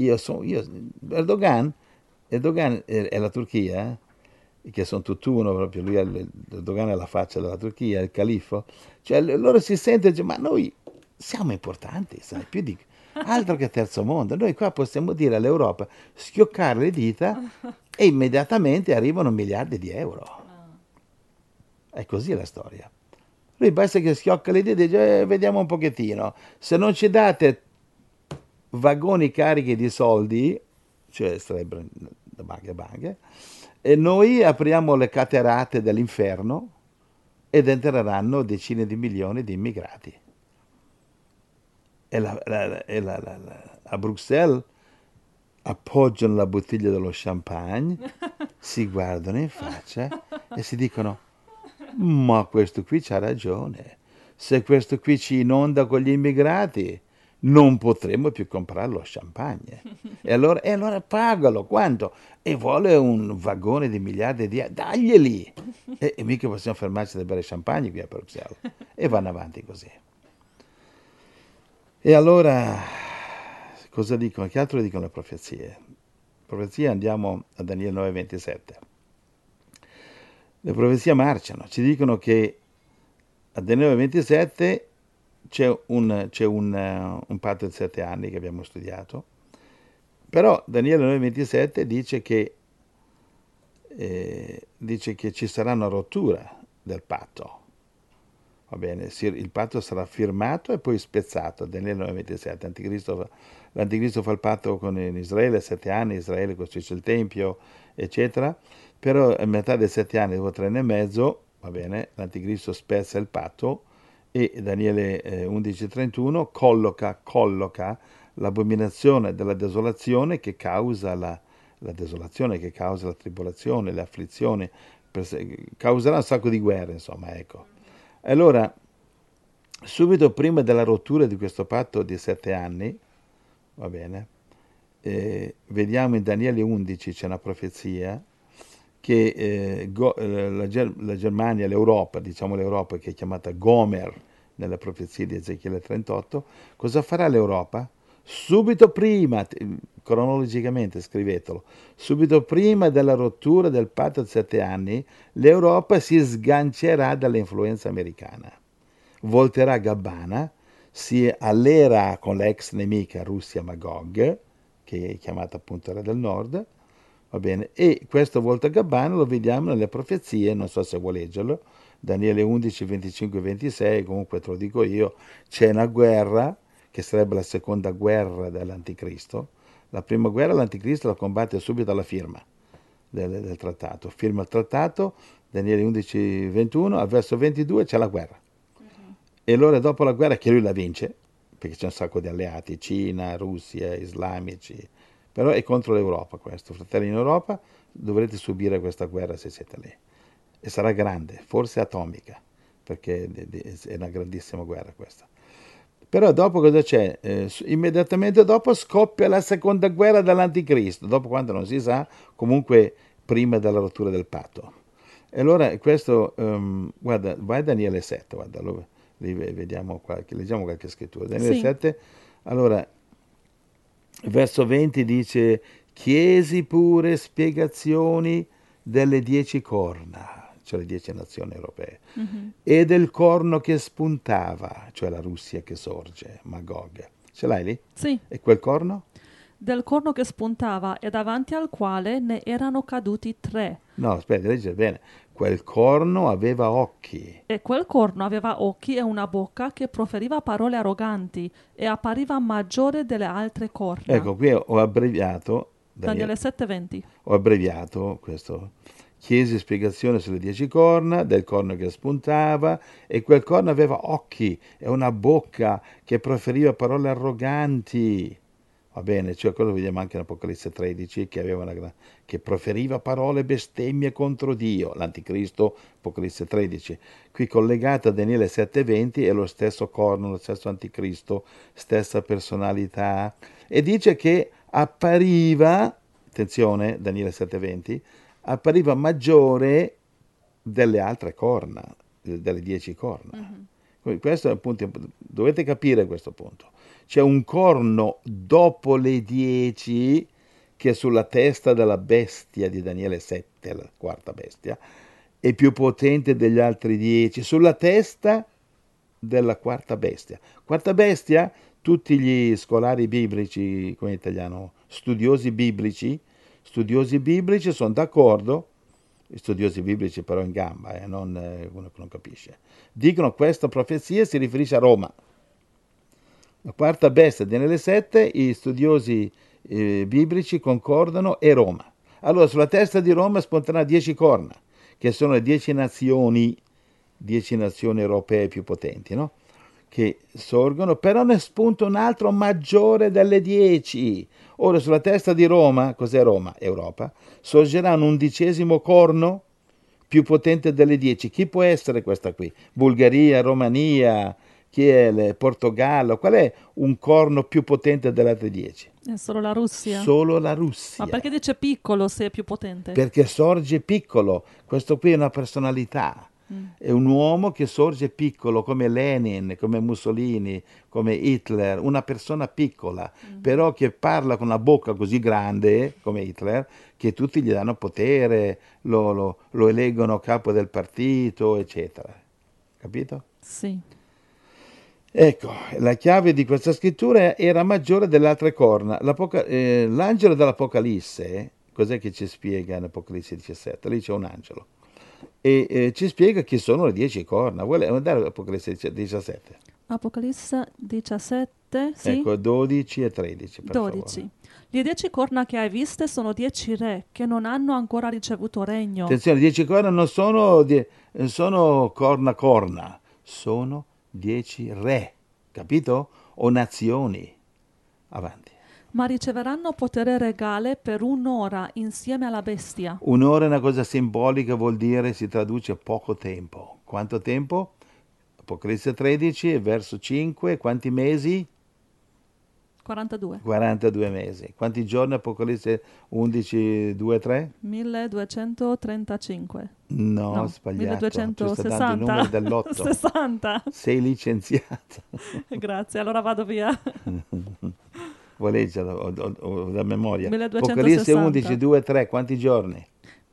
S2: Erdogan è la Turchia, che sono tutt'uno proprio, Erdogan è la faccia della Turchia, il califfo, cioè loro si sentono, dice, ma noi siamo importanti, sai, più di altro che terzo mondo, noi qua possiamo dire all'Europa, schioccare le dita e immediatamente arrivano miliardi di euro. È così la storia. Lui basta che schiocca le dita e dice, vediamo un pochettino, se non ci date vagoni carichi di soldi, cioè sarebbero da banche a banche, e noi apriamo le caterate dell'inferno ed entreranno decine di milioni di immigrati. a Bruxelles appoggiano la bottiglia dello champagne, si guardano in faccia e si dicono: ma questo qui c'ha ragione. Se questo qui ci inonda con gli immigrati, non potremo più comprare lo champagne. E allora pagalo, quanto? E vuole un vagone di miliardi di euro, daglieli! E mica possiamo fermarci da bere champagne qui a Bruxelles. E vanno avanti così. E allora, cosa dicono? Che altro dicono le profezie? Profezie, andiamo a Daniele 9:27. Le profezie marciano, ci dicono che a Daniele 27 c'è un patto di 7 anni che abbiamo studiato, però Daniele 9:27 dice che ci sarà una rottura del patto. Va bene, il patto sarà firmato e poi spezzato. Daniele 9:27. L'anticristo fa il patto con Israele, 7 anni, Israele costruisce il Tempio, eccetera. Però a metà dei 7 anni, dopo 3 anni e mezzo, va bene, l'anticristo spezza il patto e Daniele 11:31 colloca l'abominazione della desolazione che causa la desolazione, che causa la tribolazione, le afflizioni, causerà un sacco di guerre, insomma, ecco. Allora, subito prima della rottura di questo patto di 7 anni, va bene, vediamo in Daniele 11 c'è una profezia che la Germania, l'Europa, diciamo l'Europa che è chiamata Gomer nella profezia di Ezechiele 38, cosa farà l'Europa? Subito prima, cronologicamente scrivetelo, subito prima della rottura del patto di 7 anni, l'Europa si sgancerà dall'influenza americana, volterà gabbana, si alleerà con l'ex nemica Russia Magog, che è chiamata appunto Re del Nord, va bene, e questo volta gabbana lo vediamo nelle profezie, non so se vuoi leggerlo, Daniele 11, 25 e 26, comunque te lo dico io, c'è una guerra che sarebbe la seconda guerra dell'anticristo. La prima guerra l'anticristo la combatte subito alla firma del trattato. Firma il trattato, Daniele 11, 21, al verso 22 c'è la guerra. E allora dopo la guerra che lui la vince, perché c'è un sacco di alleati, Cina, Russia, islamici, però è contro l'Europa questo. Fratelli in Europa, dovrete subire questa guerra se siete lì. E sarà grande, forse atomica, perché è una grandissima guerra questa. Però dopo cosa c'è? Immediatamente dopo scoppia la seconda guerra dell'anticristo, dopo quando non si sa, comunque prima della rottura del patto. E allora questo, guarda, vai a Daniele 7, guarda, leggiamo qualche scrittura. Daniele
S1: Sì.
S2: 7, allora, verso 20 dice, chiesi pure spiegazioni delle 10 corna, cioè le 10 nazioni europee, e del corno che spuntava, cioè la Russia che sorge, Magog. Ce l'hai lì?
S1: Sì,
S2: E quel corno?
S1: del corno che spuntava e davanti al quale ne erano caduti 3.
S2: No, aspetta, leggi bene. Quel corno aveva occhi.
S1: E quel corno aveva occhi e una bocca che proferiva parole arroganti e appariva maggiore delle altre corna.
S2: Ecco, qui ho abbreviato,
S1: Daniele 7:20.
S2: ho abbreviato questo. Chiesi spiegazione sulle 10 corna, del corno che spuntava, e quel corno aveva occhi e una bocca che proferiva parole arroganti. Va bene, cioè quello vediamo anche in Apocalisse 13, che proferiva parole bestemmie contro Dio, l'anticristo, Apocalisse 13. Qui collegato a Daniele 7:20 è lo stesso corno, lo stesso anticristo, stessa personalità, e dice che appariva, attenzione, Daniele 7:20, appariva maggiore delle altre corna, delle 10 corna. Questo è il punto, dovete capire questo punto. C'è un corno dopo le 10 che è sulla testa della bestia di Daniele 7, la quarta bestia, è più potente degli altri 10, sulla testa della quarta bestia. Quarta bestia, tutti gli scolari biblici, come in italiano, studiosi biblici sono d'accordo, studiosi biblici però in gamba, non uno che non capisce, dicono che questa profezia si riferisce a Roma. La quarta bestia di Daniele 7, i studiosi biblici concordano, è Roma. Allora sulla testa di Roma spunterà 10 corna, che sono le 10 nazioni europee più potenti, no? che sorgono, però ne spunta un altro maggiore delle 10. Ora sulla testa di Roma, cos'è Roma? Europa, sorgerà un 11° corno più potente delle 10. Chi può essere questa qui? Bulgaria, Romania, chi è? Portogallo? Qual è un corno più potente delle altre 10?
S1: È solo la Russia.
S2: Solo la
S1: Ma perché
S2: Russia,
S1: dice piccolo se è più potente?
S2: perché sorge piccolo. Questo qui è una personalità. È un uomo che sorge piccolo come Lenin, come Mussolini, come Hitler, una persona piccola, però che parla con una bocca così grande come Hitler, che tutti gli danno potere, lo eleggono capo del partito, eccetera. Capito?
S1: Sì.
S2: Ecco, la chiave di questa scrittura era maggiore delle altre corna. L'angelo dell'Apocalisse, cos'è che ci spiega in Apocalisse 17? Lì c'è un angelo e ci spiega chi sono le 10 corna. Vuole andare all'Apocalisse 17?
S1: Apocalisse 17, sì?
S2: Ecco, 12 e 13, per
S1: 12.
S2: favore.
S1: Le 10 corna che hai viste sono 10 re che non hanno ancora ricevuto regno.
S2: Attenzione, 10 corna non sono corna, sono 10 re, capito? O nazioni. Avanti.
S1: Ma riceveranno potere regale per un'ora insieme alla bestia.
S2: Un'ora è una cosa simbolica, vuol dire, si traduce poco tempo. Quanto tempo? Apocalisse 13, verso 5, quanti mesi?
S1: 42.
S2: 42 mesi. Quanti giorni? Apocalisse 11, 2, 3?
S1: 1235.
S2: No,
S1: No,
S2: sbagliato. Tu stai dando i
S1: 1260.
S2: numeri dell'otto.
S1: 60.
S2: Sei licenziato.
S1: Grazie, allora vado via.
S2: Vuoi leggerlo o da memoria?
S1: 1260.
S2: Apocalisse 11, 2, 3, quanti giorni?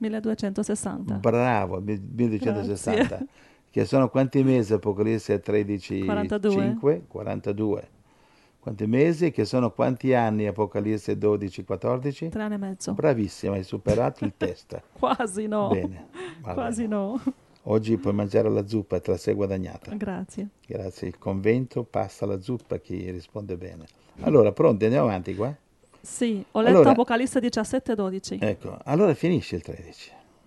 S1: 1260.
S2: Bravo, 1260.
S1: Grazie.
S2: Che sono quanti mesi? Apocalisse 13,
S1: 42.
S2: 5, 42. Quanti mesi? Che sono quanti anni? Apocalisse 12, 14?
S1: 3 anni e mezzo.
S2: Bravissima, hai superato il test.
S1: Quasi no.
S2: Bene, va
S1: Quasi
S2: bene.
S1: no.
S2: Oggi puoi mangiare la zuppa, te la sei guadagnata.
S1: Grazie.
S2: Grazie, il convento passa la zuppa a chi risponde bene. Allora, pronti, andiamo avanti qua?
S1: Sì, ho letto
S2: Allora,
S1: Apocalisse 17 e 12.
S2: ecco, allora finisce il 13.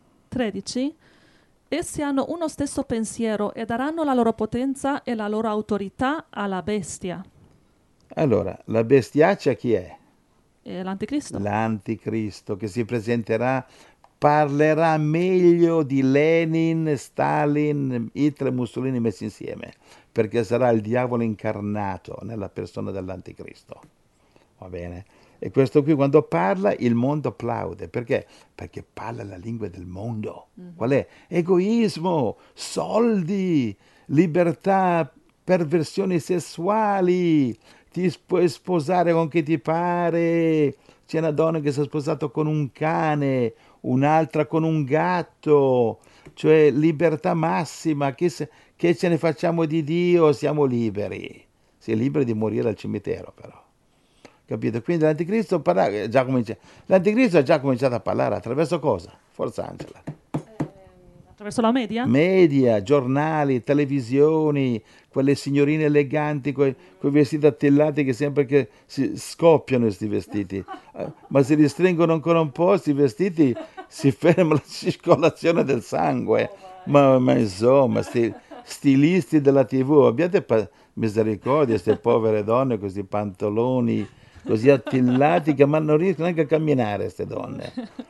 S1: 13. Essi hanno uno stesso pensiero e daranno la loro potenza e la loro autorità alla bestia.
S2: Allora, la bestiaccia chi è?
S1: E l'anticristo.
S2: L'anticristo che si presenterà, parlerà meglio di Lenin, Stalin, Hitler e Mussolini messi insieme, perché sarà il diavolo incarnato nella persona dell'anticristo. Va bene? E questo qui quando parla il mondo applaude. Perché? Perché parla la lingua del mondo. Qual è? Egoismo, soldi, libertà, perversioni sessuali. Ti puoi sposare con chi ti pare. C'è una donna che si è sposata con un cane, un'altra con un gatto. Cioè libertà massima. Che ce ne facciamo di Dio? Siamo liberi. Si è liberi di morire al cimitero però. Capito? Quindi l'anticristo, l'anticristo ha già cominciato a parlare attraverso cosa? Forza Angela.
S1: Attraverso la media?
S2: Media, giornali, televisioni, quelle signorine eleganti con i vestiti attillati che sempre che si scoppiano questi vestiti. Ma si ristringono ancora un po' questi vestiti, si ferma la circolazione del sangue. Ma insomma, stilisti della TV, abbiate misericordia, queste povere donne, questi pantaloni così attillati che non riescono neanche a camminare queste donne.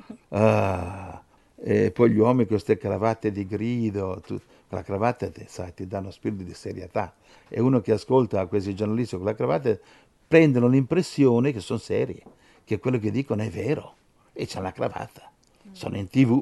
S2: Ah, e poi gli uomini con queste cravatte di grido, la cravatta sai, ti dà uno spirito di serietà. E uno che ascolta questi giornalisti con la cravatta prendono l'impressione che sono seri, che quello che dicono è vero. E c'è la cravatta, sono in TV.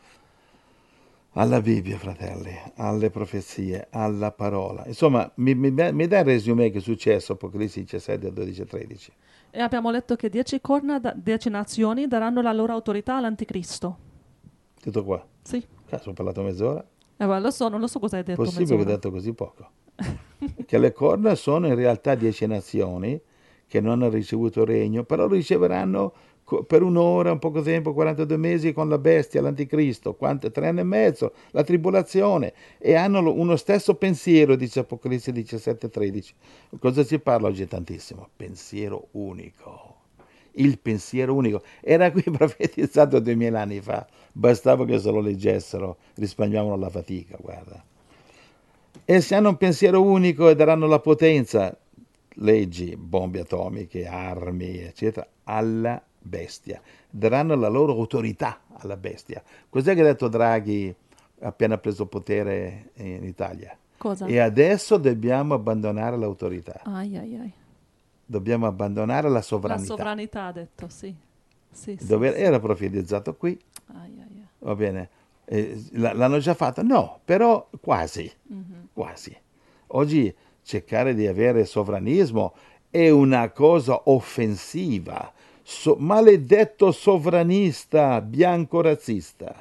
S2: Alla Bibbia, fratelli, alle profezie, alla parola. Insomma, mi dai il resume che è successo Apocalisse 17, 12 e 13.
S1: E abbiamo letto che 10 corna, 10 nazioni daranno la loro autorità all'anticristo.
S2: Tutto qua.
S1: Sì.
S2: Cazzo, ho parlato mezz'ora.
S1: Beh, lo so, non lo so cosa hai detto.
S2: Possibile che ho detto così poco. Che le corna sono in realtà 10 nazioni che non hanno ricevuto regno, però riceveranno per un'ora, un poco tempo, 42 mesi con la bestia, l'anticristo, 3 anni e mezzo, la tribolazione, e hanno uno stesso pensiero, dice Apocalisse 17, 13. Cosa ci parla oggi tantissimo? Pensiero unico. Il pensiero unico. Era qui profetizzato 2000 anni fa, bastava che se lo leggessero, risparmiavano la fatica, guarda. E se hanno un pensiero unico e daranno la potenza, leggi, bombe atomiche, armi, eccetera, alla bestia. Daranno la loro autorità alla bestia. Cos'è che ha detto Draghi appena preso potere in Italia?
S1: Cosa?
S2: E adesso dobbiamo abbandonare l'autorità,
S1: Ai ai ai.
S2: dobbiamo abbandonare la
S1: La
S2: sovranità.
S1: sovranità ha detto, sì. Sì, sì,
S2: Dove
S1: sì.
S2: era profetizzato qui,
S1: Ai ai ai.
S2: va bene. L'hanno già fatto? No, però quasi,
S1: Mhm.
S2: quasi. Oggi cercare di avere sovranismo è una cosa offensiva. Maledetto sovranista, bianco razzista.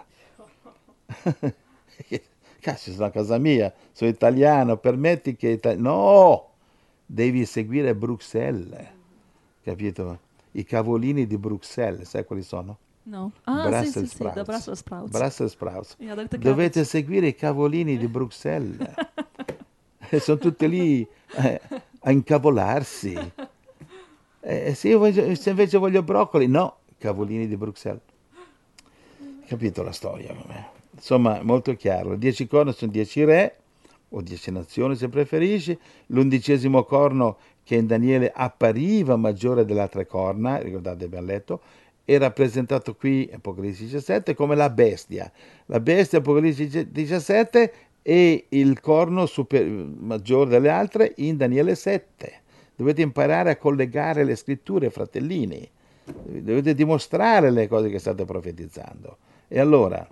S2: Cazzo, sono a casa mia, sono italiano, permetti che... No! Devi seguire Bruxelles, capito? I cavolini di Bruxelles, sai quali sono?
S1: No. Ah, sì, sì,
S2: Brussels
S1: sì, da
S2: sprouts.
S1: Brussels sprouts.
S2: Brussels sprouts.
S1: Ja, dat de
S2: Dovete
S1: cabbage.
S2: seguire i cavolini di Bruxelles. E sono tutti lì a incavolarsi. Se, se invece voglio broccoli, no, cavolini di Bruxelles. Capito la storia? Vabbè. Insomma, molto chiaro. 10 corna sono 10 re, o 10 nazioni se preferisci. L'11° corno che in Daniele appariva maggiore delle altre corna, ricordate abbiamo letto, è rappresentato qui, Apocalisse 17, come la bestia. La bestia, Apocalisse 17, è il corno maggiore delle altre in Daniele 7. Dovete imparare a collegare le scritture, fratellini. Dovete dimostrare le cose che state profetizzando. E allora,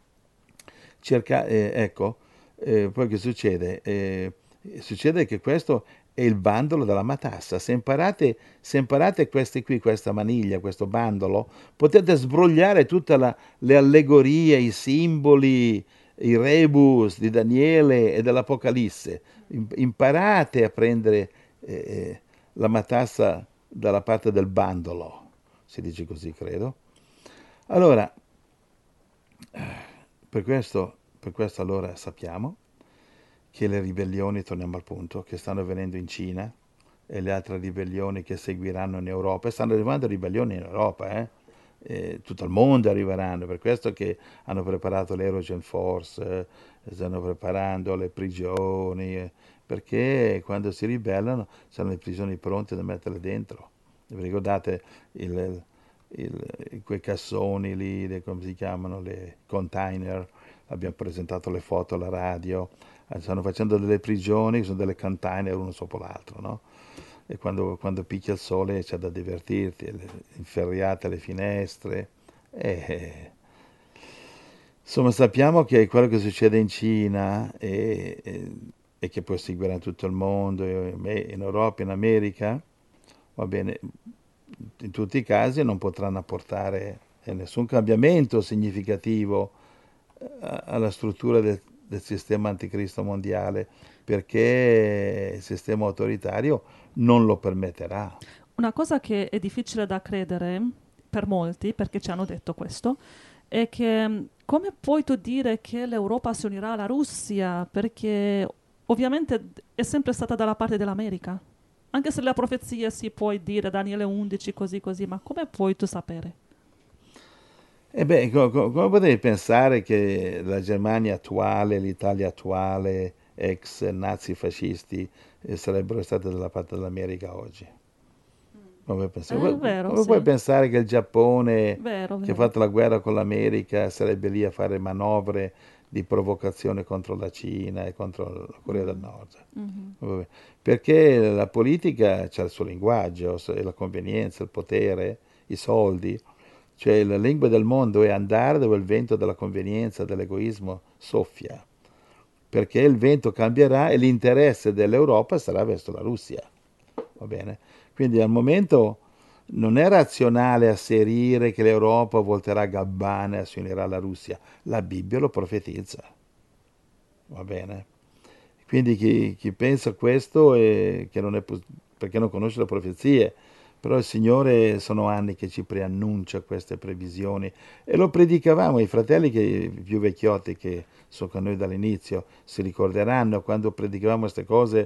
S2: ecco, poi che succede? Succede che questo è il bandolo della matassa. Se imparate questi qui, questa maniglia, questo bandolo, potete sbrogliare tutte le allegorie, i simboli, i rebus di Daniele e dell'Apocalisse. Imparate a prendere la matassa dalla parte del bandolo, si dice così, credo. Allora, per questo allora sappiamo che le ribellioni, torniamo al punto, che stanno avvenendo in Cina e le altre ribellioni che seguiranno in Europa, e stanno arrivando ribellioni in Europa, tutto il mondo arriveranno, per questo che hanno preparato l'Aerogen Force, stanno preparando le prigioni, perché quando si ribellano saranno le prigioni pronte da metterle dentro. Vi ricordate quei cassoni lì, come si chiamano, le container, abbiamo presentato le foto alla radio, stanno facendo delle prigioni, sono delle container uno sopra l'altro, no? E quando picchia il sole c'è da divertirti, inferriate alle finestre. E, insomma, sappiamo che quello che succede in Cina e che poi seguirà in tutto il mondo, in Europa, in America, va bene, in tutti i casi non potranno apportare nessun cambiamento significativo alla struttura del sistema anticristo mondiale, perché il sistema autoritario non lo permetterà.
S1: Una cosa che è difficile da credere per molti, perché ci hanno detto questo, è che come puoi tu dire che l'Europa si unirà alla Russia? Perché ovviamente è sempre stata dalla parte dell'America. Anche se la profezia si può dire Daniele 11 così così, ma come puoi tu sapere?
S2: E beh, come potevi pensare che la Germania attuale, l'Italia attuale, ex nazifascisti, sarebbero state dalla parte dell'America oggi?
S1: È vero,
S2: Come puoi
S1: sì.
S2: pensare che il Giappone,
S1: Vero,
S2: che ha
S1: vero.
S2: fatto la guerra con l'America, sarebbe lì a fare manovre di provocazione contro la Cina e contro la Corea del
S1: Mhm,
S2: Nord?
S1: mhm.
S2: Vabbè. Perché la politica c'ha il suo linguaggio, la convenienza, il potere, i soldi. Cioè la lingua del mondo è andare dove il vento della convenienza, dell'egoismo soffia, perché il vento cambierà e l'interesse dell'Europa sarà verso la Russia. Va bene? Quindi al momento non è razionale asserire che l'Europa volterà gabbana e si unirà alla Russia. La Bibbia lo profetizza. Va bene? Quindi chi pensa questo è che non è perché non conosce le profezie, però il Signore sono anni che ci preannuncia queste previsioni e lo predicavamo ai fratelli più vecchiotti che sono con noi dall'inizio, si ricorderanno quando predicavamo queste cose,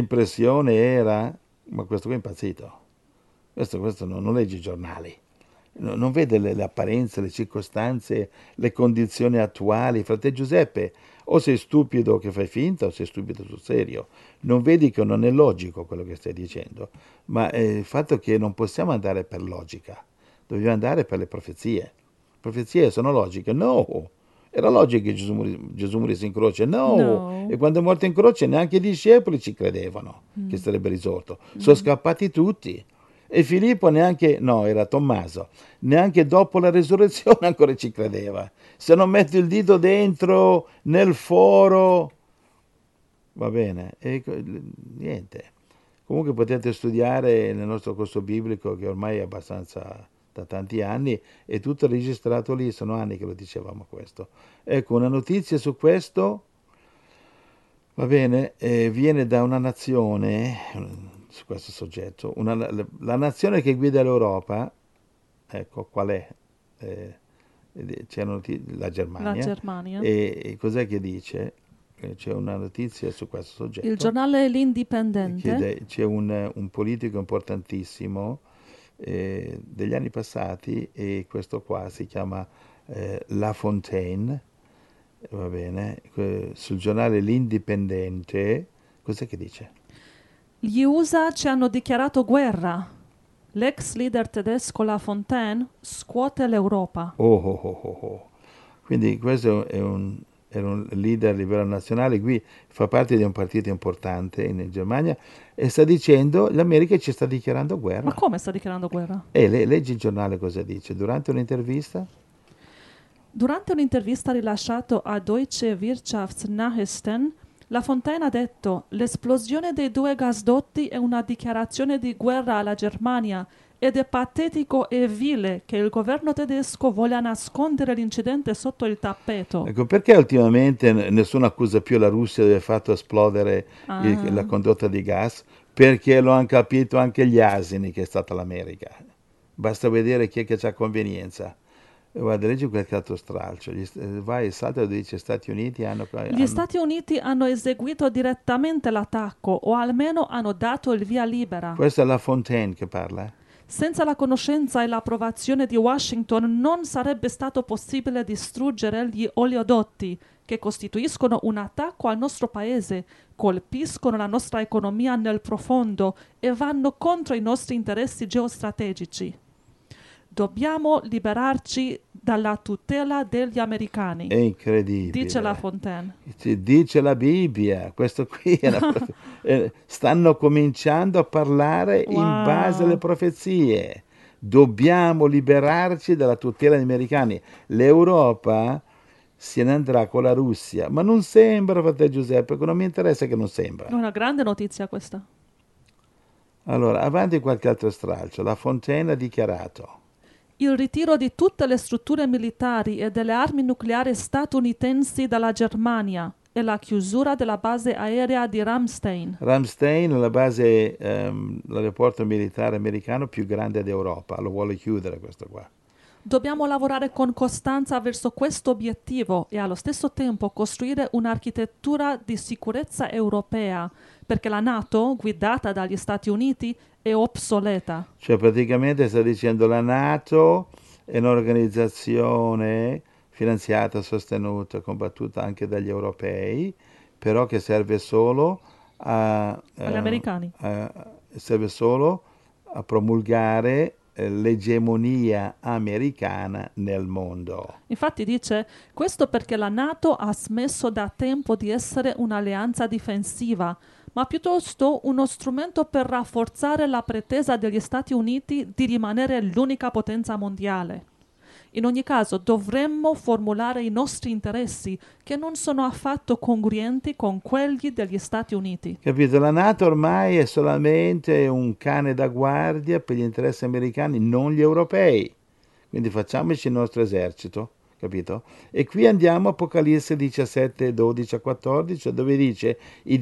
S2: l'impressione era, ma questo qui è impazzito, questo non legge i giornali. non vede le apparenze, le circostanze, le condizioni attuali. Frate Giuseppe, o sei stupido che fai finta o sei stupido sul serio. Non vedi che non è logico quello che stai dicendo, ma il fatto che non possiamo andare per logica, dobbiamo andare per le profezie. Le profezie sono logiche? No! Era logico che Gesù morisse in croce? No!
S1: No.
S2: E quando è morto in croce neanche i discepoli ci credevano che sarebbe risorto. Sono scappati tutti. E Filippo neanche, no, era Tommaso, neanche dopo la resurrezione ancora ci credeva. Se non metto il dito dentro nel foro, va bene, e niente. Comunque potete studiare nel nostro corso biblico, che ormai è abbastanza da tanti anni, è tutto registrato lì, sono anni che lo dicevamo questo. Ecco, una notizia su questo, va bene, viene da una nazione, su questo soggetto, la nazione che guida l'Europa, ecco, qual è? C'è la
S1: La
S2: Germania,
S1: Germania.
S2: e cos'è che dice? C'è una notizia su questo
S1: Il
S2: soggetto,
S1: giornale L'Indipendente.
S2: c'è un politico importantissimo degli anni passati, e questo qua si chiama La Fontaine, va bene, sul giornale L'Indipendente, cos'è che dice?
S1: Gli USA ci hanno dichiarato guerra. L'ex leader tedesco La Fontaine scuote l'Europa.
S2: Oh, oh, oh, oh, oh. Quindi questo era un leader a livello nazionale, qui fa parte di un partito importante in Germania, e sta dicendo l'America ci sta dichiarando
S1: Ma
S2: guerra.
S1: come sta dichiarando guerra?
S2: E leggi il giornale cosa dice. Durante un'intervista
S1: Durante un'intervista rilasciata a Deutsche Wirtschaftsnachrichten, La Fontaine ha detto: l'esplosione dei due gasdotti è una dichiarazione di guerra alla Germania ed è patetico e vile che il governo tedesco voglia nascondere l'incidente sotto il tappeto.
S2: Ecco, perché ultimamente nessuno accusa più la Russia di aver fatto esplodere la
S1: Ah,
S2: condotta di gas? Perché lo hanno capito anche gli asini che è stata l'America. Basta vedere chi è che c'ha convenienza. Guarda, leggi qualche altro stralcio. Vai e salta e dice Stati Uniti
S1: gli Stati Uniti hanno eseguito direttamente l'attacco o almeno hanno dato il via libera.
S2: Questa è la Fontaine che parla.
S1: Senza la conoscenza e l'approvazione di Washington non sarebbe stato possibile distruggere gli oleodotti, che costituiscono un attacco al nostro paese, colpiscono la nostra economia nel profondo e vanno contro i nostri interessi geostrategici. Dobbiamo liberarci dalla tutela degli americani,
S2: È
S1: dice La
S2: incredibile.
S1: Fontaine.
S2: Ci dice la Bibbia, questo qui è stanno cominciando a parlare in base alle
S1: Wow.
S2: profezie. Dobbiamo liberarci dalla tutela degli americani. L'Europa se ne andrà con la Russia, ma non sembra, fratello Giuseppe, che non mi interessa che non
S1: È
S2: sembra.
S1: una grande notizia questa.
S2: Allora, avanti qualche altro stralcio. La Fontaine ha dichiarato.
S1: Il ritiro di tutte le strutture militari e delle armi nucleari statunitensi dalla Germania e la chiusura della base aerea di Ramstein.
S2: Ramstein è la base, l'aeroporto militare americano più grande d'Europa, lo vuole chiudere questo qua.
S1: Dobbiamo lavorare con costanza verso questo obiettivo e allo stesso tempo costruire un'architettura di sicurezza europea, perché la NATO, guidata dagli Stati Uniti, è obsoleta.
S2: Cioè praticamente sta dicendo la NATO è un'organizzazione finanziata, sostenuta, combattuta anche dagli europei, però che serve solo
S1: Agli americani.
S2: serve solo a promulgare l'egemonia americana nel mondo.
S1: Infatti dice questo perché la NATO ha smesso da tempo di essere un'alleanza difensiva, ma piuttosto uno strumento per rafforzare la pretesa degli Stati Uniti di rimanere l'unica potenza mondiale. In ogni caso dovremmo formulare i nostri interessi, che non sono affatto congruenti con quelli degli Stati Uniti.
S2: Capito? La NATO ormai è solamente un cane da guardia per gli interessi americani, non gli europei. Quindi facciamoci il nostro esercito, capito? E qui andiamo a Apocalisse 17, 12 a 14, dove dice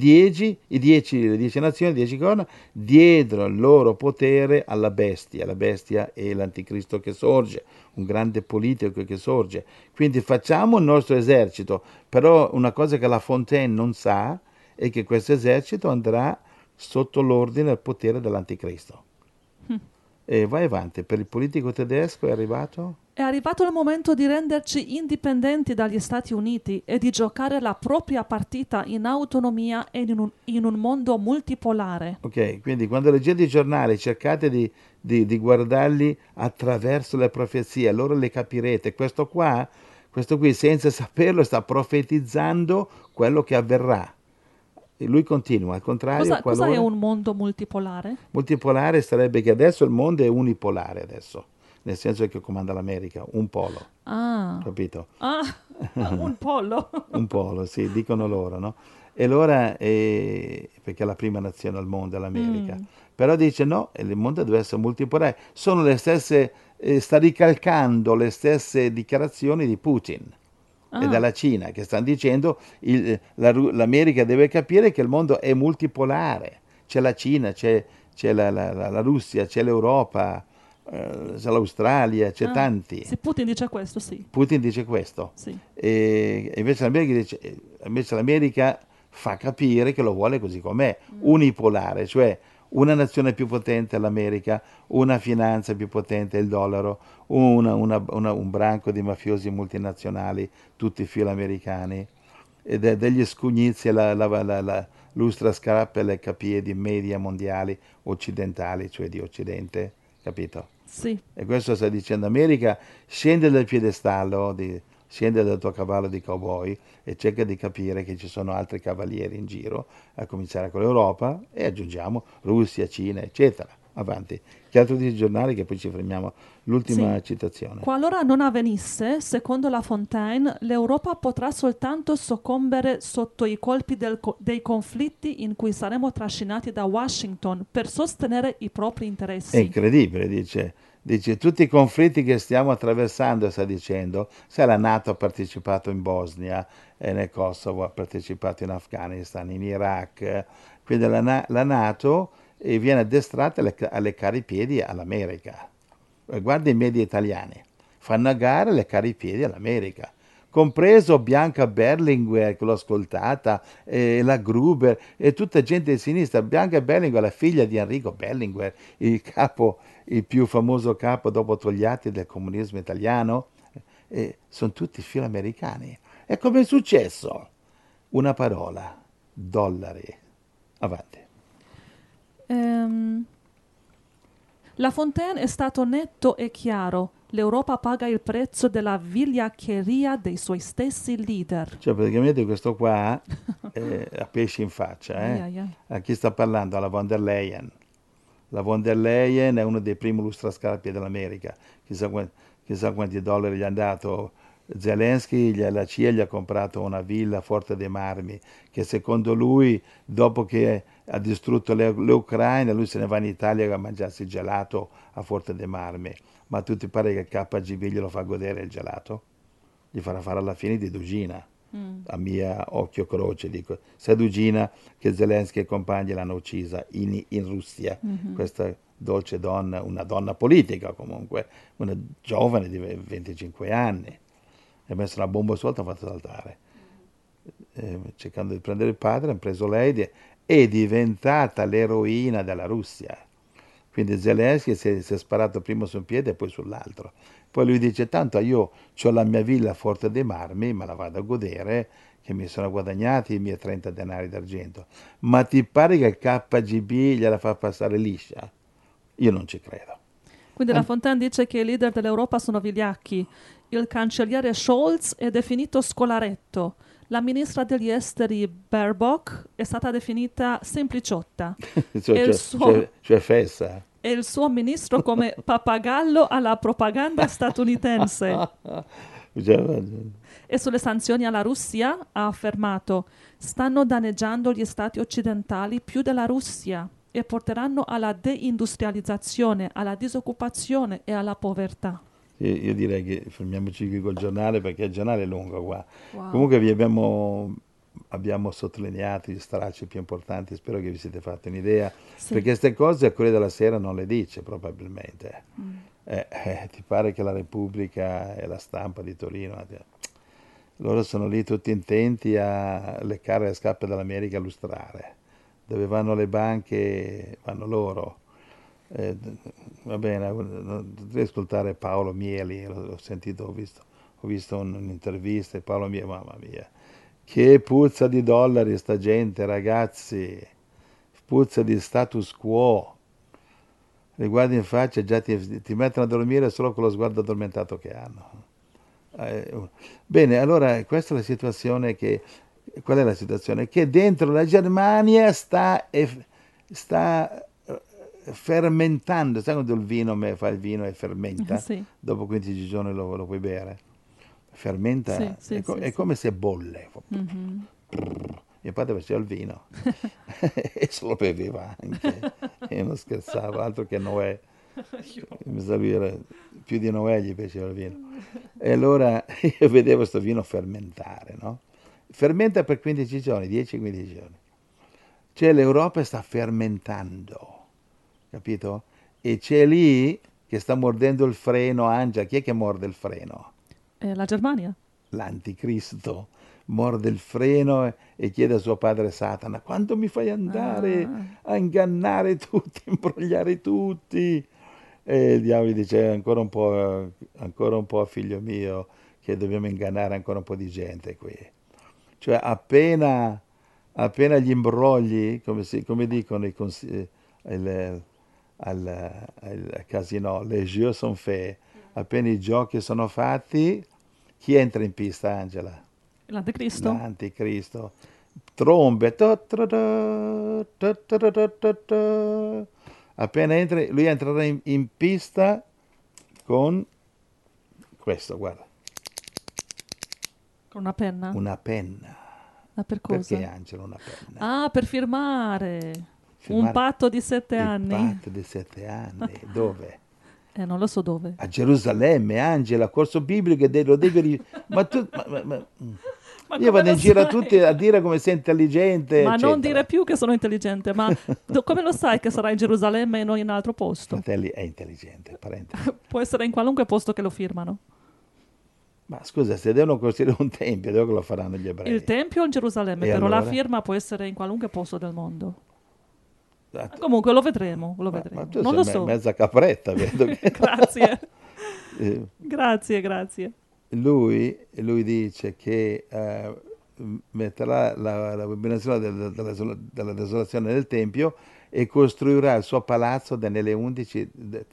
S2: le 10 nazioni, le 10 corna, diedero il loro potere alla bestia. La bestia è l'anticristo che sorge, un grande politico che sorge. Quindi facciamo il nostro esercito, però una cosa che la Fontaine non sa è che questo esercito andrà sotto l'ordine e il potere dell'anticristo. E vai avanti, per il politico tedesco è arrivato?
S1: È arrivato il momento di renderci indipendenti dagli Stati Uniti e di giocare la propria partita in autonomia e in un mondo multipolare.
S2: Ok, quindi quando leggete i giornali cercate di guardarli attraverso le profezie, allora le capirete. Questo qui senza saperlo sta profetizzando quello che avverrà. E lui continua, al contrario,
S1: Cosa è
S2: qualora
S1: un mondo multipolare?
S2: multipolare sarebbe che adesso il mondo è unipolare adesso, nel senso che comanda l'America, un polo,
S1: Ah,
S2: capito?
S1: ah, un pollo.
S2: Un polo, sì, dicono loro, no? E allora, perché è la prima nazione al mondo, è l'America.
S1: Mm.
S2: Però dice no, il mondo deve essere multipolare. Sono le stesse, sta ricalcando le stesse dichiarazioni di Putin e
S1: Ah,
S2: della Cina, che stanno dicendo l'America deve capire che il mondo è multipolare. C'è la Cina, c'è la Russia, c'è l'Europa, c'è l'Australia, c'è
S1: ah.
S2: tanti.
S1: Sì, Putin dice questo, sì.
S2: Putin dice questo.
S1: Sì.
S2: E invece l'America fa capire che lo vuole così com'è,
S1: Mm.
S2: unipolare, cioè una nazione più potente è l'America, una finanza più potente è il dollaro, un branco di mafiosi multinazionali, tutti filoamericani, ed è degli scugnizi la lustra scarpe e le capiedi media mondiali occidentali, cioè di Occidente, capito?
S1: Sì.
S2: E questo sta dicendo America, scende dal piedistallo, scende dal tuo cavallo di cowboy e cerca di capire che ci sono altri cavalieri in giro, a cominciare con l'Europa e aggiungiamo Russia, Cina, eccetera. Avanti. Che altro dice i giornali che poi ci fermiamo?
S1: Sì.
S2: L'ultima citazione.
S1: Qualora non avvenisse, secondo La Fontaine, l'Europa potrà soltanto soccombere sotto i colpi dei conflitti in cui saremo trascinati da Washington per sostenere i propri
S2: È
S1: interessi.
S2: incredibile, dice tutti i conflitti che stiamo attraversando, sta dicendo, se la Nato ha partecipato in Bosnia e nel Kosovo, ha partecipato in Afghanistan, in Iraq, quindi la Nato viene addestrata a leccare i piedi all'America. Guarda i media italiani, fanno a gara a leccare i piedi all'America. Compreso Bianca Berlinguer, che l'ho ascoltata, la Gruber e tutta gente di sinistra. Bianca Berlinguer, la figlia di Enrico Berlinguer, il più famoso capo dopo Togliatti del comunismo italiano, sono tutti filoamericani. E come è successo? Una parola, dollari. Avanti.
S1: Ehm, La Fontaine è stato netto e chiaro. L'Europa paga il prezzo della vigliaccheria dei suoi stessi leader.
S2: Cioè praticamente questo qua ha pesci in faccia.
S1: Ai, ai, ai.
S2: A chi sta parlando? Alla von der Leyen. La von der Leyen è uno dei primi lustrascarpe dell'America. Chissà quanti dollari gli hanno dato Zelensky, la CIA gli ha comprato una villa a Forte dei Marmi, che secondo lui, dopo che ha distrutto l'Ucraina, lui se ne va in Italia a mangiarsi il gelato a Forte dei Marmi. Ma a tutti pare che il KGB glielo fa godere il gelato? Gli farà fare alla fine di Dugina,
S1: Mm.
S2: a mia occhio croce, dico. Se Dugina che Zelensky e compagni l'hanno uccisa in Russia,
S1: Mhm.
S2: questa dolce donna, una donna politica comunque, una giovane di 25 anni, e ha messo una bomba sotto e ha fatto saltare. Cercando di prendere il padre, hanno preso lei è diventata l'eroina della Russia. Quindi Zelensky si è sparato prima su un piede e poi sull'altro. Poi lui dice, tanto io ho la mia villa a Forte dei Marmi, me la vado a godere, che mi sono guadagnati i miei 30 denari d'argento. Ma ti pare che il KGB gliela fa passare liscia? Io non ci credo.
S1: Quindi La
S2: An-
S1: Fontaine dice che i leader dell'Europa sono vigliacchi. Il cancelliere Scholz è definito scolaretto. La ministra degli esteri Baerbock è stata definita sempliciotta.
S2: cioè,
S1: E il
S2: cioè,
S1: suo,
S2: cioè fessa.
S1: e il suo ministro come pappagallo alla propaganda statunitense.
S2: Cioè,
S1: E sulle sanzioni alla Russia ha affermato: stanno danneggiando gli stati occidentali più della Russia e porteranno alla deindustrializzazione, alla disoccupazione e alla povertà.
S2: io direi che fermiamoci qui col giornale perché il giornale è lungo qua.
S1: Wow.
S2: Comunque abbiamo sottolineato gli stralci più importanti, spero che vi siete fatti un'idea,
S1: Sì.
S2: perché queste cose a Corriere della Sera non le dice probabilmente.
S1: Mm.
S2: Ti pare che la Repubblica e la stampa di Torino, loro sono lì tutti intenti a leccare le scarpe dall'America a lustrare. Dove vanno le banche, vanno loro. Eh, va bene, devi ascoltare Paolo Mieli, l'ho sentito, ho visto un'intervista di Paolo Mieli, mamma mia, che puzza di dollari sta gente, ragazzi, puzza di status quo. Li guardi in faccia e già ti mettono a dormire solo con lo sguardo addormentato che hanno. Bene, allora questa è la situazione che... Qual è la situazione? Che dentro la Germania sta fermentando, sai quando il vino fa il vino e fermenta,
S1: Sì,
S2: dopo 15 giorni lo puoi bere?
S1: sì,
S2: Fermenta,
S1: sì, sì,
S2: è
S1: sì.
S2: come se bolle.
S1: Mhm.
S2: Mio padre faceva il vino e se lo beveva anche, e non scherzava, altro che Noè. Mi sa lui era più di Noè gli piaceva il vino. E allora io vedevo questo vino fermentare, no? Fermenta per 15 giorni, 10-15 giorni. Cioè l'Europa sta fermentando, capito? E c'è lì che sta mordendo il freno, Angela. Chi è che morde il freno?
S1: La Germania?
S2: L'anticristo morde il freno e chiede a suo padre Satana, quando mi fai andare
S1: Ah,
S2: a ingannare tutti, imbrogliare tutti? E il diavolo gli dice ancora un po', figlio mio, che dobbiamo ingannare ancora un po' di gente qui. Cioè appena gli imbrogli, come dicono il- al casino, les jeux sont faits, appena i giochi sono fatti, chi entra in pista, Angela?
S1: l'anticristo?
S2: L'anticristo. Trombe. Ta ta ta, ta ta ta ta ta ta. Appena entra, lui entrerà in pista con questo, guarda,
S1: Con una penna?
S2: una penna.
S1: Ma per
S2: Perché
S1: cosa?
S2: Angela una penna?
S1: Ah, per firmare. Un
S2: Firmare
S1: patto di 7 anni.
S2: patto di 7 anni. Dove?
S1: Non lo so dove.
S2: A Gerusalemme, Angela, corso biblico, e lo devi... Ma tu...
S1: Ma
S2: Io
S1: come
S2: vado
S1: lo
S2: in giro a tutti
S1: sai?
S2: a dire come sei intelligente,
S1: Ma non dire
S2: eccetera.
S1: più che sono intelligente, ma come lo sai che sarà in Gerusalemme e non in altro posto?
S2: Fratelli, è intelligente, parentesi.
S1: Può essere in qualunque posto che lo firmano.
S2: Ma scusa, se devono costruire un tempio, dove lo faranno gli
S1: Il
S2: ebrei?
S1: tempio è in Gerusalemme,
S2: E
S1: però la
S2: allora?
S1: firma può essere in qualunque posto del mondo.
S2: Ah,
S1: Comunque lo vedremo, lo
S2: ma
S1: vedremo.
S2: tu
S1: Non
S2: sei
S1: lo so.
S2: mezza capretta, vedo che...
S1: Grazie,
S2: Eh,
S1: grazie, grazie.
S2: lui dice che metterà l'abominazione della desolazione nel Tempio e costruirà il suo palazzo nelle 11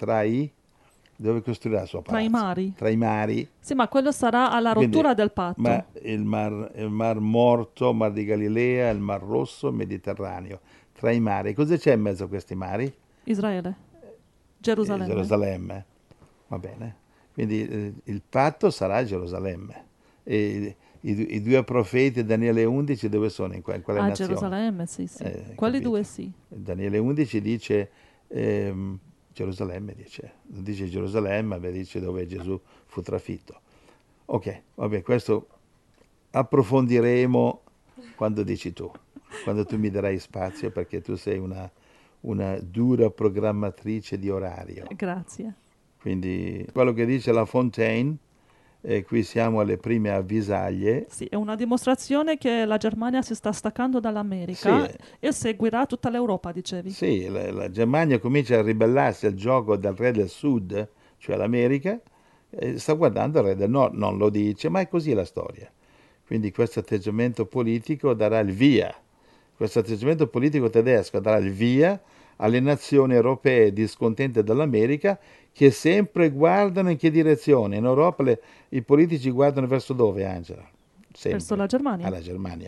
S2: dove costruirà il suo
S1: Tra i
S2: palazzo?
S1: mari.
S2: Tra i mari.
S1: Sì, ma quello sarà alla
S2: Quindi,
S1: rottura del
S2: ma
S1: patto.
S2: il mar Morto, Mar di Galilea, il Mar Rosso, il Mediterraneo. Tra i mari. Cosa c'è in mezzo a questi mari?
S1: Israele, Gerusalemme.
S2: Gerusalemme. Va bene. Quindi il patto sarà a Gerusalemme. E i due profeti, Daniele 11, dove sono? In quale
S1: A
S2: nazione?
S1: Gerusalemme, sì, sì. Quelli
S2: Capito?
S1: due sì.
S2: Daniele 11 dice Gerusalemme, non dice Gerusalemme, ma dice dove Gesù fu trafitto. Ok, vabbè, questo approfondiremo quando dici tu, quando tu mi darai spazio, perché tu sei una dura programmatrice di orario.
S1: Grazie.
S2: Quindi quello che dice La Fontaine, qui siamo alle prime avvisaglie.
S1: Sì, è una dimostrazione che la Germania si sta staccando
S2: Sì,
S1: dall'America e seguirà tutta l'Europa, dicevi.
S2: sì, la Germania comincia a ribellarsi al gioco del re del sud, cioè l'America, e sta guardando il re del nord, non lo dice, ma è così la storia. Quindi questo atteggiamento politico darà il via, questo atteggiamento politico tedesco darà il via alle nazioni europee discontente dall'America che sempre guardano in che direzione. In Europa i politici guardano verso dove, Angela?
S1: Verso
S2: Sempre
S1: la Germania.
S2: alla Germania.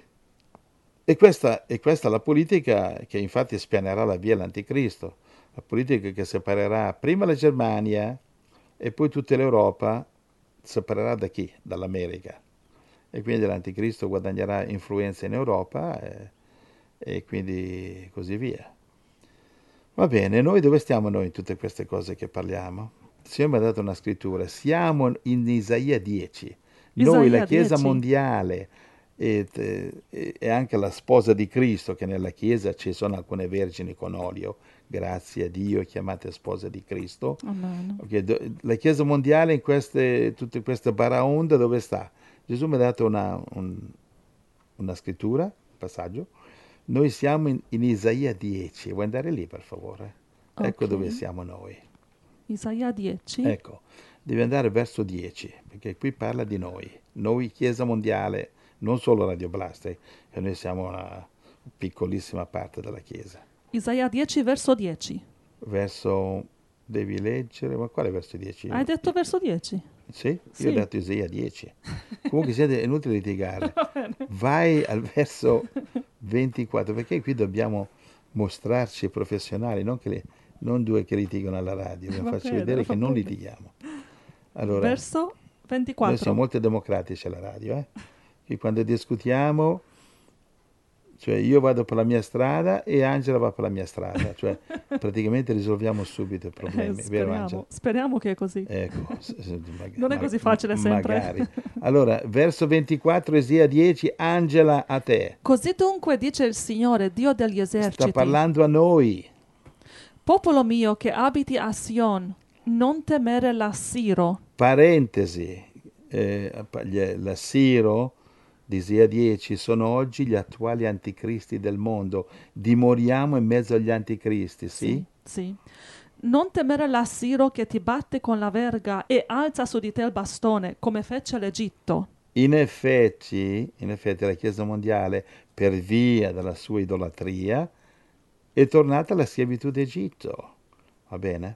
S2: E questa è la politica che infatti spianerà la via all'anticristo, la politica che separerà prima la Germania e poi tutta l'Europa, separerà da chi? Dall'America. E quindi l'anticristo guadagnerà influenza in Europa e quindi così via. Va bene, noi dove stiamo noi in tutte queste cose che parliamo? Il Signore mi ha dato una scrittura, siamo in Isaia 10. Noi, la
S1: Isaia
S2: Chiesa
S1: 10.
S2: mondiale e anche la sposa di Cristo, che nella Chiesa ci sono alcune vergini con olio, grazie a Dio, chiamate sposa di Cristo.
S1: Amen.
S2: Ok, la Chiesa mondiale in tutte queste baraonde dove sta? Gesù mi ha dato una scrittura, un passaggio. Noi siamo in Isaia 10. Vuoi andare lì, per favore? Ecco
S1: Ok.
S2: dove siamo noi.
S1: Isaia 10.
S2: Ecco, devi andare verso 10, perché qui parla di noi Chiesa Mondiale, non solo Radio Blast, che noi siamo una piccolissima parte della Chiesa.
S1: Isaia 10, verso 10.
S2: Verso, devi leggere, ma quale verso 10?
S1: Hai detto verso 10?
S2: Sì? Io ho
S1: Sì.
S2: detto Isaia 10. Comunque siete, è inutile litigare.
S1: Va bene.
S2: Vai al verso 24, perché qui dobbiamo mostrarci professionali, non due che litigano alla radio, dobbiamo
S1: Va
S2: farci
S1: bene,
S2: vedere
S1: va
S2: che non
S1: bene.
S2: litighiamo. Allora,
S1: Verso
S2: noi
S1: 24.
S2: siamo molto democratici alla radio, che quando discutiamo, cioè io vado per la mia strada e Angela va per la mia strada, cioè praticamente risolviamo subito i problemi, vero Angela?
S1: Speriamo che è così.
S2: Ecco,
S1: Non è così facile sempre.
S2: magari. Allora, verso 24, Esia 10, Angela a te.
S1: Così dunque dice il Signore, Dio degli
S2: Sta
S1: eserciti,
S2: parlando a noi.
S1: popolo mio che abiti a Sion, non temere l'assiro.
S2: Parentesi, l'Assiro di Esia 10 sono oggi gli attuali anticristi del mondo. Dimoriamo in mezzo agli anticristi, sì?
S1: Sì. Non temere l'assiro che ti batte con la verga e alza su di te il bastone, come fece l'Egitto.
S2: In effetti la Chiesa mondiale, per via della sua idolatria, è tornata alla schiavitù d'Egitto, va bene?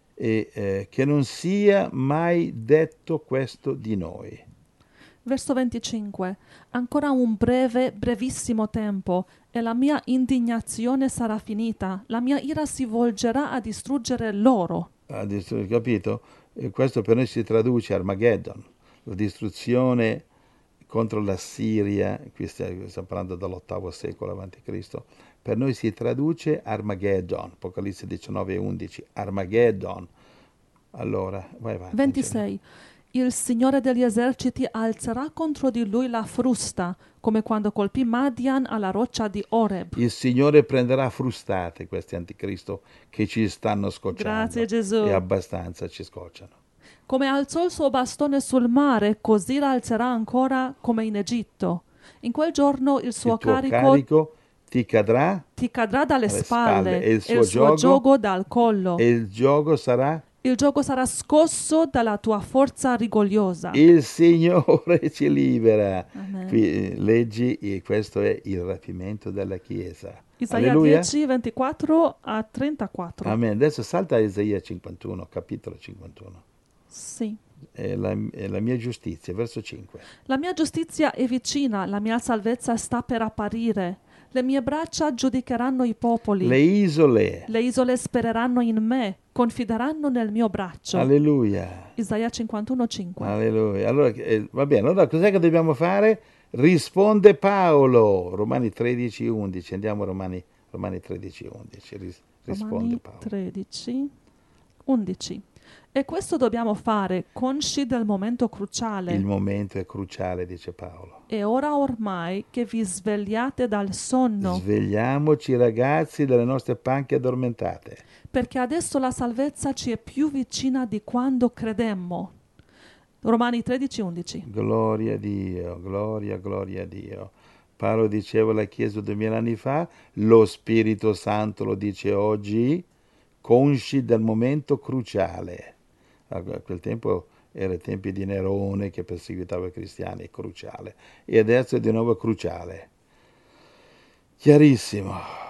S2: E che non sia mai detto questo di noi.
S1: Verso 25. Ancora un brevissimo tempo, e la mia indignazione sarà finita, la mia ira si volgerà a distruggere loro.
S2: Capito? E questo per noi si traduce Armageddon, la distruzione contro la Siria, qui stiamo parlando dall'8 secolo a.C., per noi si traduce Armageddon, Apocalisse 19 e 11, Armageddon. Allora, vai avanti.
S1: 26. Il Signore degli eserciti alzerà contro di lui la frusta, come quando colpì Madian alla roccia di Oreb.
S2: Il Signore prenderà a frustate questi anticristo che ci stanno scocciando.
S1: Grazie Gesù.
S2: E abbastanza ci scocciano.
S1: Come alzò il suo bastone sul mare, così l'alzerà ancora come in Egitto. In quel giorno il suo
S2: Il tuo
S1: carico
S2: carico ti cadrà
S1: dalle spalle
S2: e il
S1: e
S2: suo
S1: giogo dal collo.
S2: e il gioco sarà
S1: Il gioco sarà scosso dalla tua forza rigogliosa.
S2: il Signore ci libera.
S1: Amen.
S2: Qui leggi, e questo è il rapimento della Chiesa.
S1: Isaia
S2: Alleluia.
S1: 10, 24 a 34.
S2: Amen. Adesso salta a Isaia 51, capitolo 51.
S1: Sì.
S2: È la mia giustizia, verso 5.
S1: La mia giustizia è vicina, la mia salvezza sta per apparire. Le mie braccia giudicheranno i popoli.
S2: Le isole.
S1: Le isole spereranno in me, confideranno nel mio braccio.
S2: Alleluia.
S1: Isaia 51, 5.
S2: Alleluia. Allora, va bene, allora cos'è che dobbiamo fare? Risponde Paolo, Romani 13, 11. Andiamo a Romani 13, 11. Risponde
S1: Romani
S2: Paolo.
S1: 13, 11. E questo dobbiamo fare, consci del momento cruciale.
S2: Il momento è cruciale, dice Paolo.
S1: È ora ormai che vi svegliate dal sonno,
S2: Svegliamoci, ragazzi, dalle nostre panche addormentate.
S1: perché adesso la salvezza ci è più vicina di quando credemmo. Romani 13, 11.
S2: Gloria a Dio, gloria a Dio. Paolo diceva alla Chiesa 2000 anni fa, lo Spirito Santo lo dice oggi, consci del momento cruciale. A quel tempo era i tempi di Nerone che perseguitava i cristiani, cruciale. E adesso è di nuovo cruciale. Chiarissimo,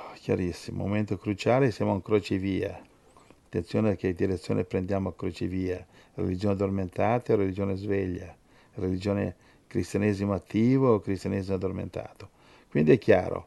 S2: momento cruciale, siamo a un crocevia. Attenzione a che direzione prendiamo a crocevia. Religione addormentata o religione sveglia? Religione cristianesimo attivo o cristianesimo addormentato? Quindi è chiaro.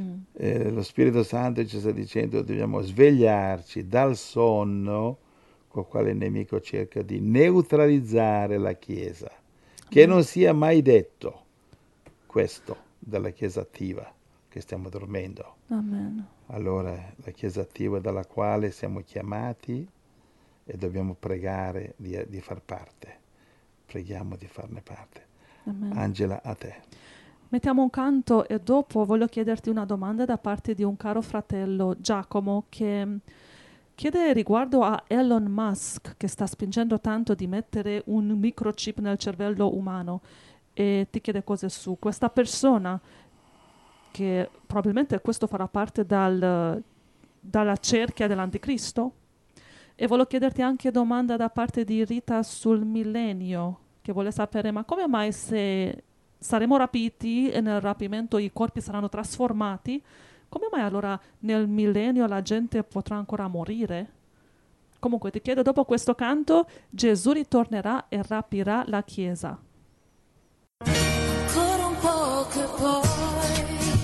S2: Lo Spirito Santo ci sta dicendo che dobbiamo svegliarci dal sonno col quale il nemico cerca di neutralizzare la Chiesa. Che non sia mai detto questo della Chiesa attiva, che stiamo dormendo.
S1: Amen.
S2: Allora, la Chiesa attiva dalla quale siamo chiamati e dobbiamo pregare di far parte. Preghiamo di farne parte.
S1: Amen.
S2: Angela, a te.
S1: Mettiamo un canto e dopo voglio chiederti una domanda da parte di un caro fratello, Giacomo, che chiede riguardo a Elon Musk, che sta spingendo tanto di mettere un microchip nel cervello umano, e ti chiede cose su questa persona, che probabilmente questo farà parte dalla cerchia dell'anticristo? E volevo chiederti anche domanda da parte di Rita sul millennio, che vuole sapere, ma come mai se saremo rapiti e nel rapimento i corpi saranno trasformati, come mai allora nel millennio la gente potrà ancora morire? Comunque ti chiedo, dopo questo canto, Gesù ritornerà e rapirà la Chiesa.
S3: Ancora un po' che poi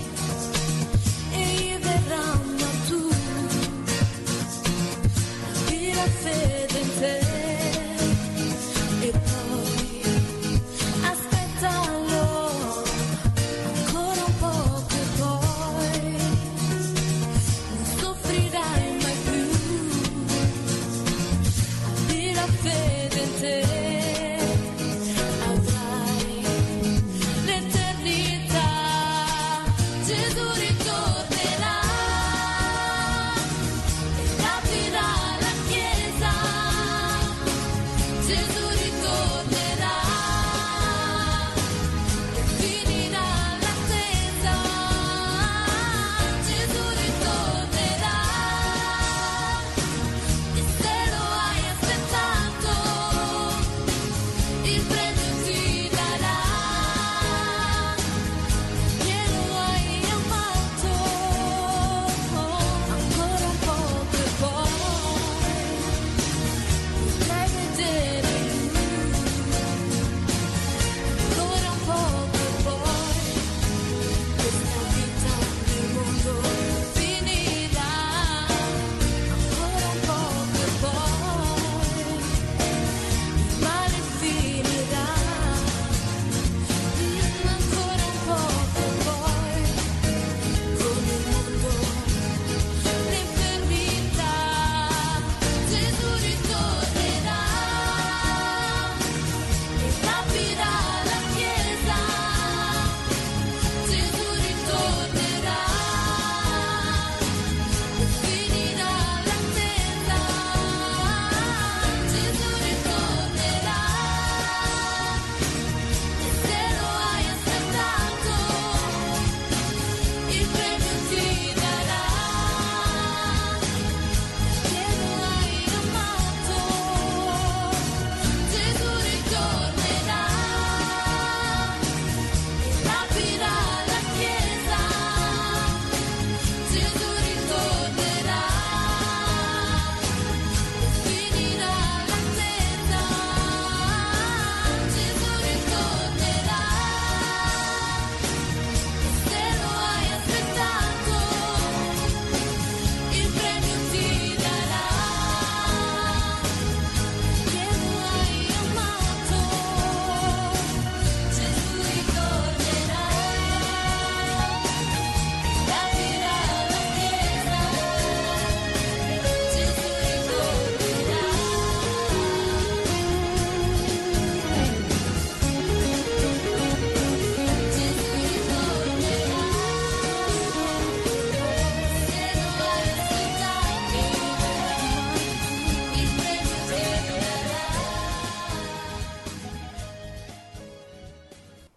S3: egli verrà, ma tu di la fede in te.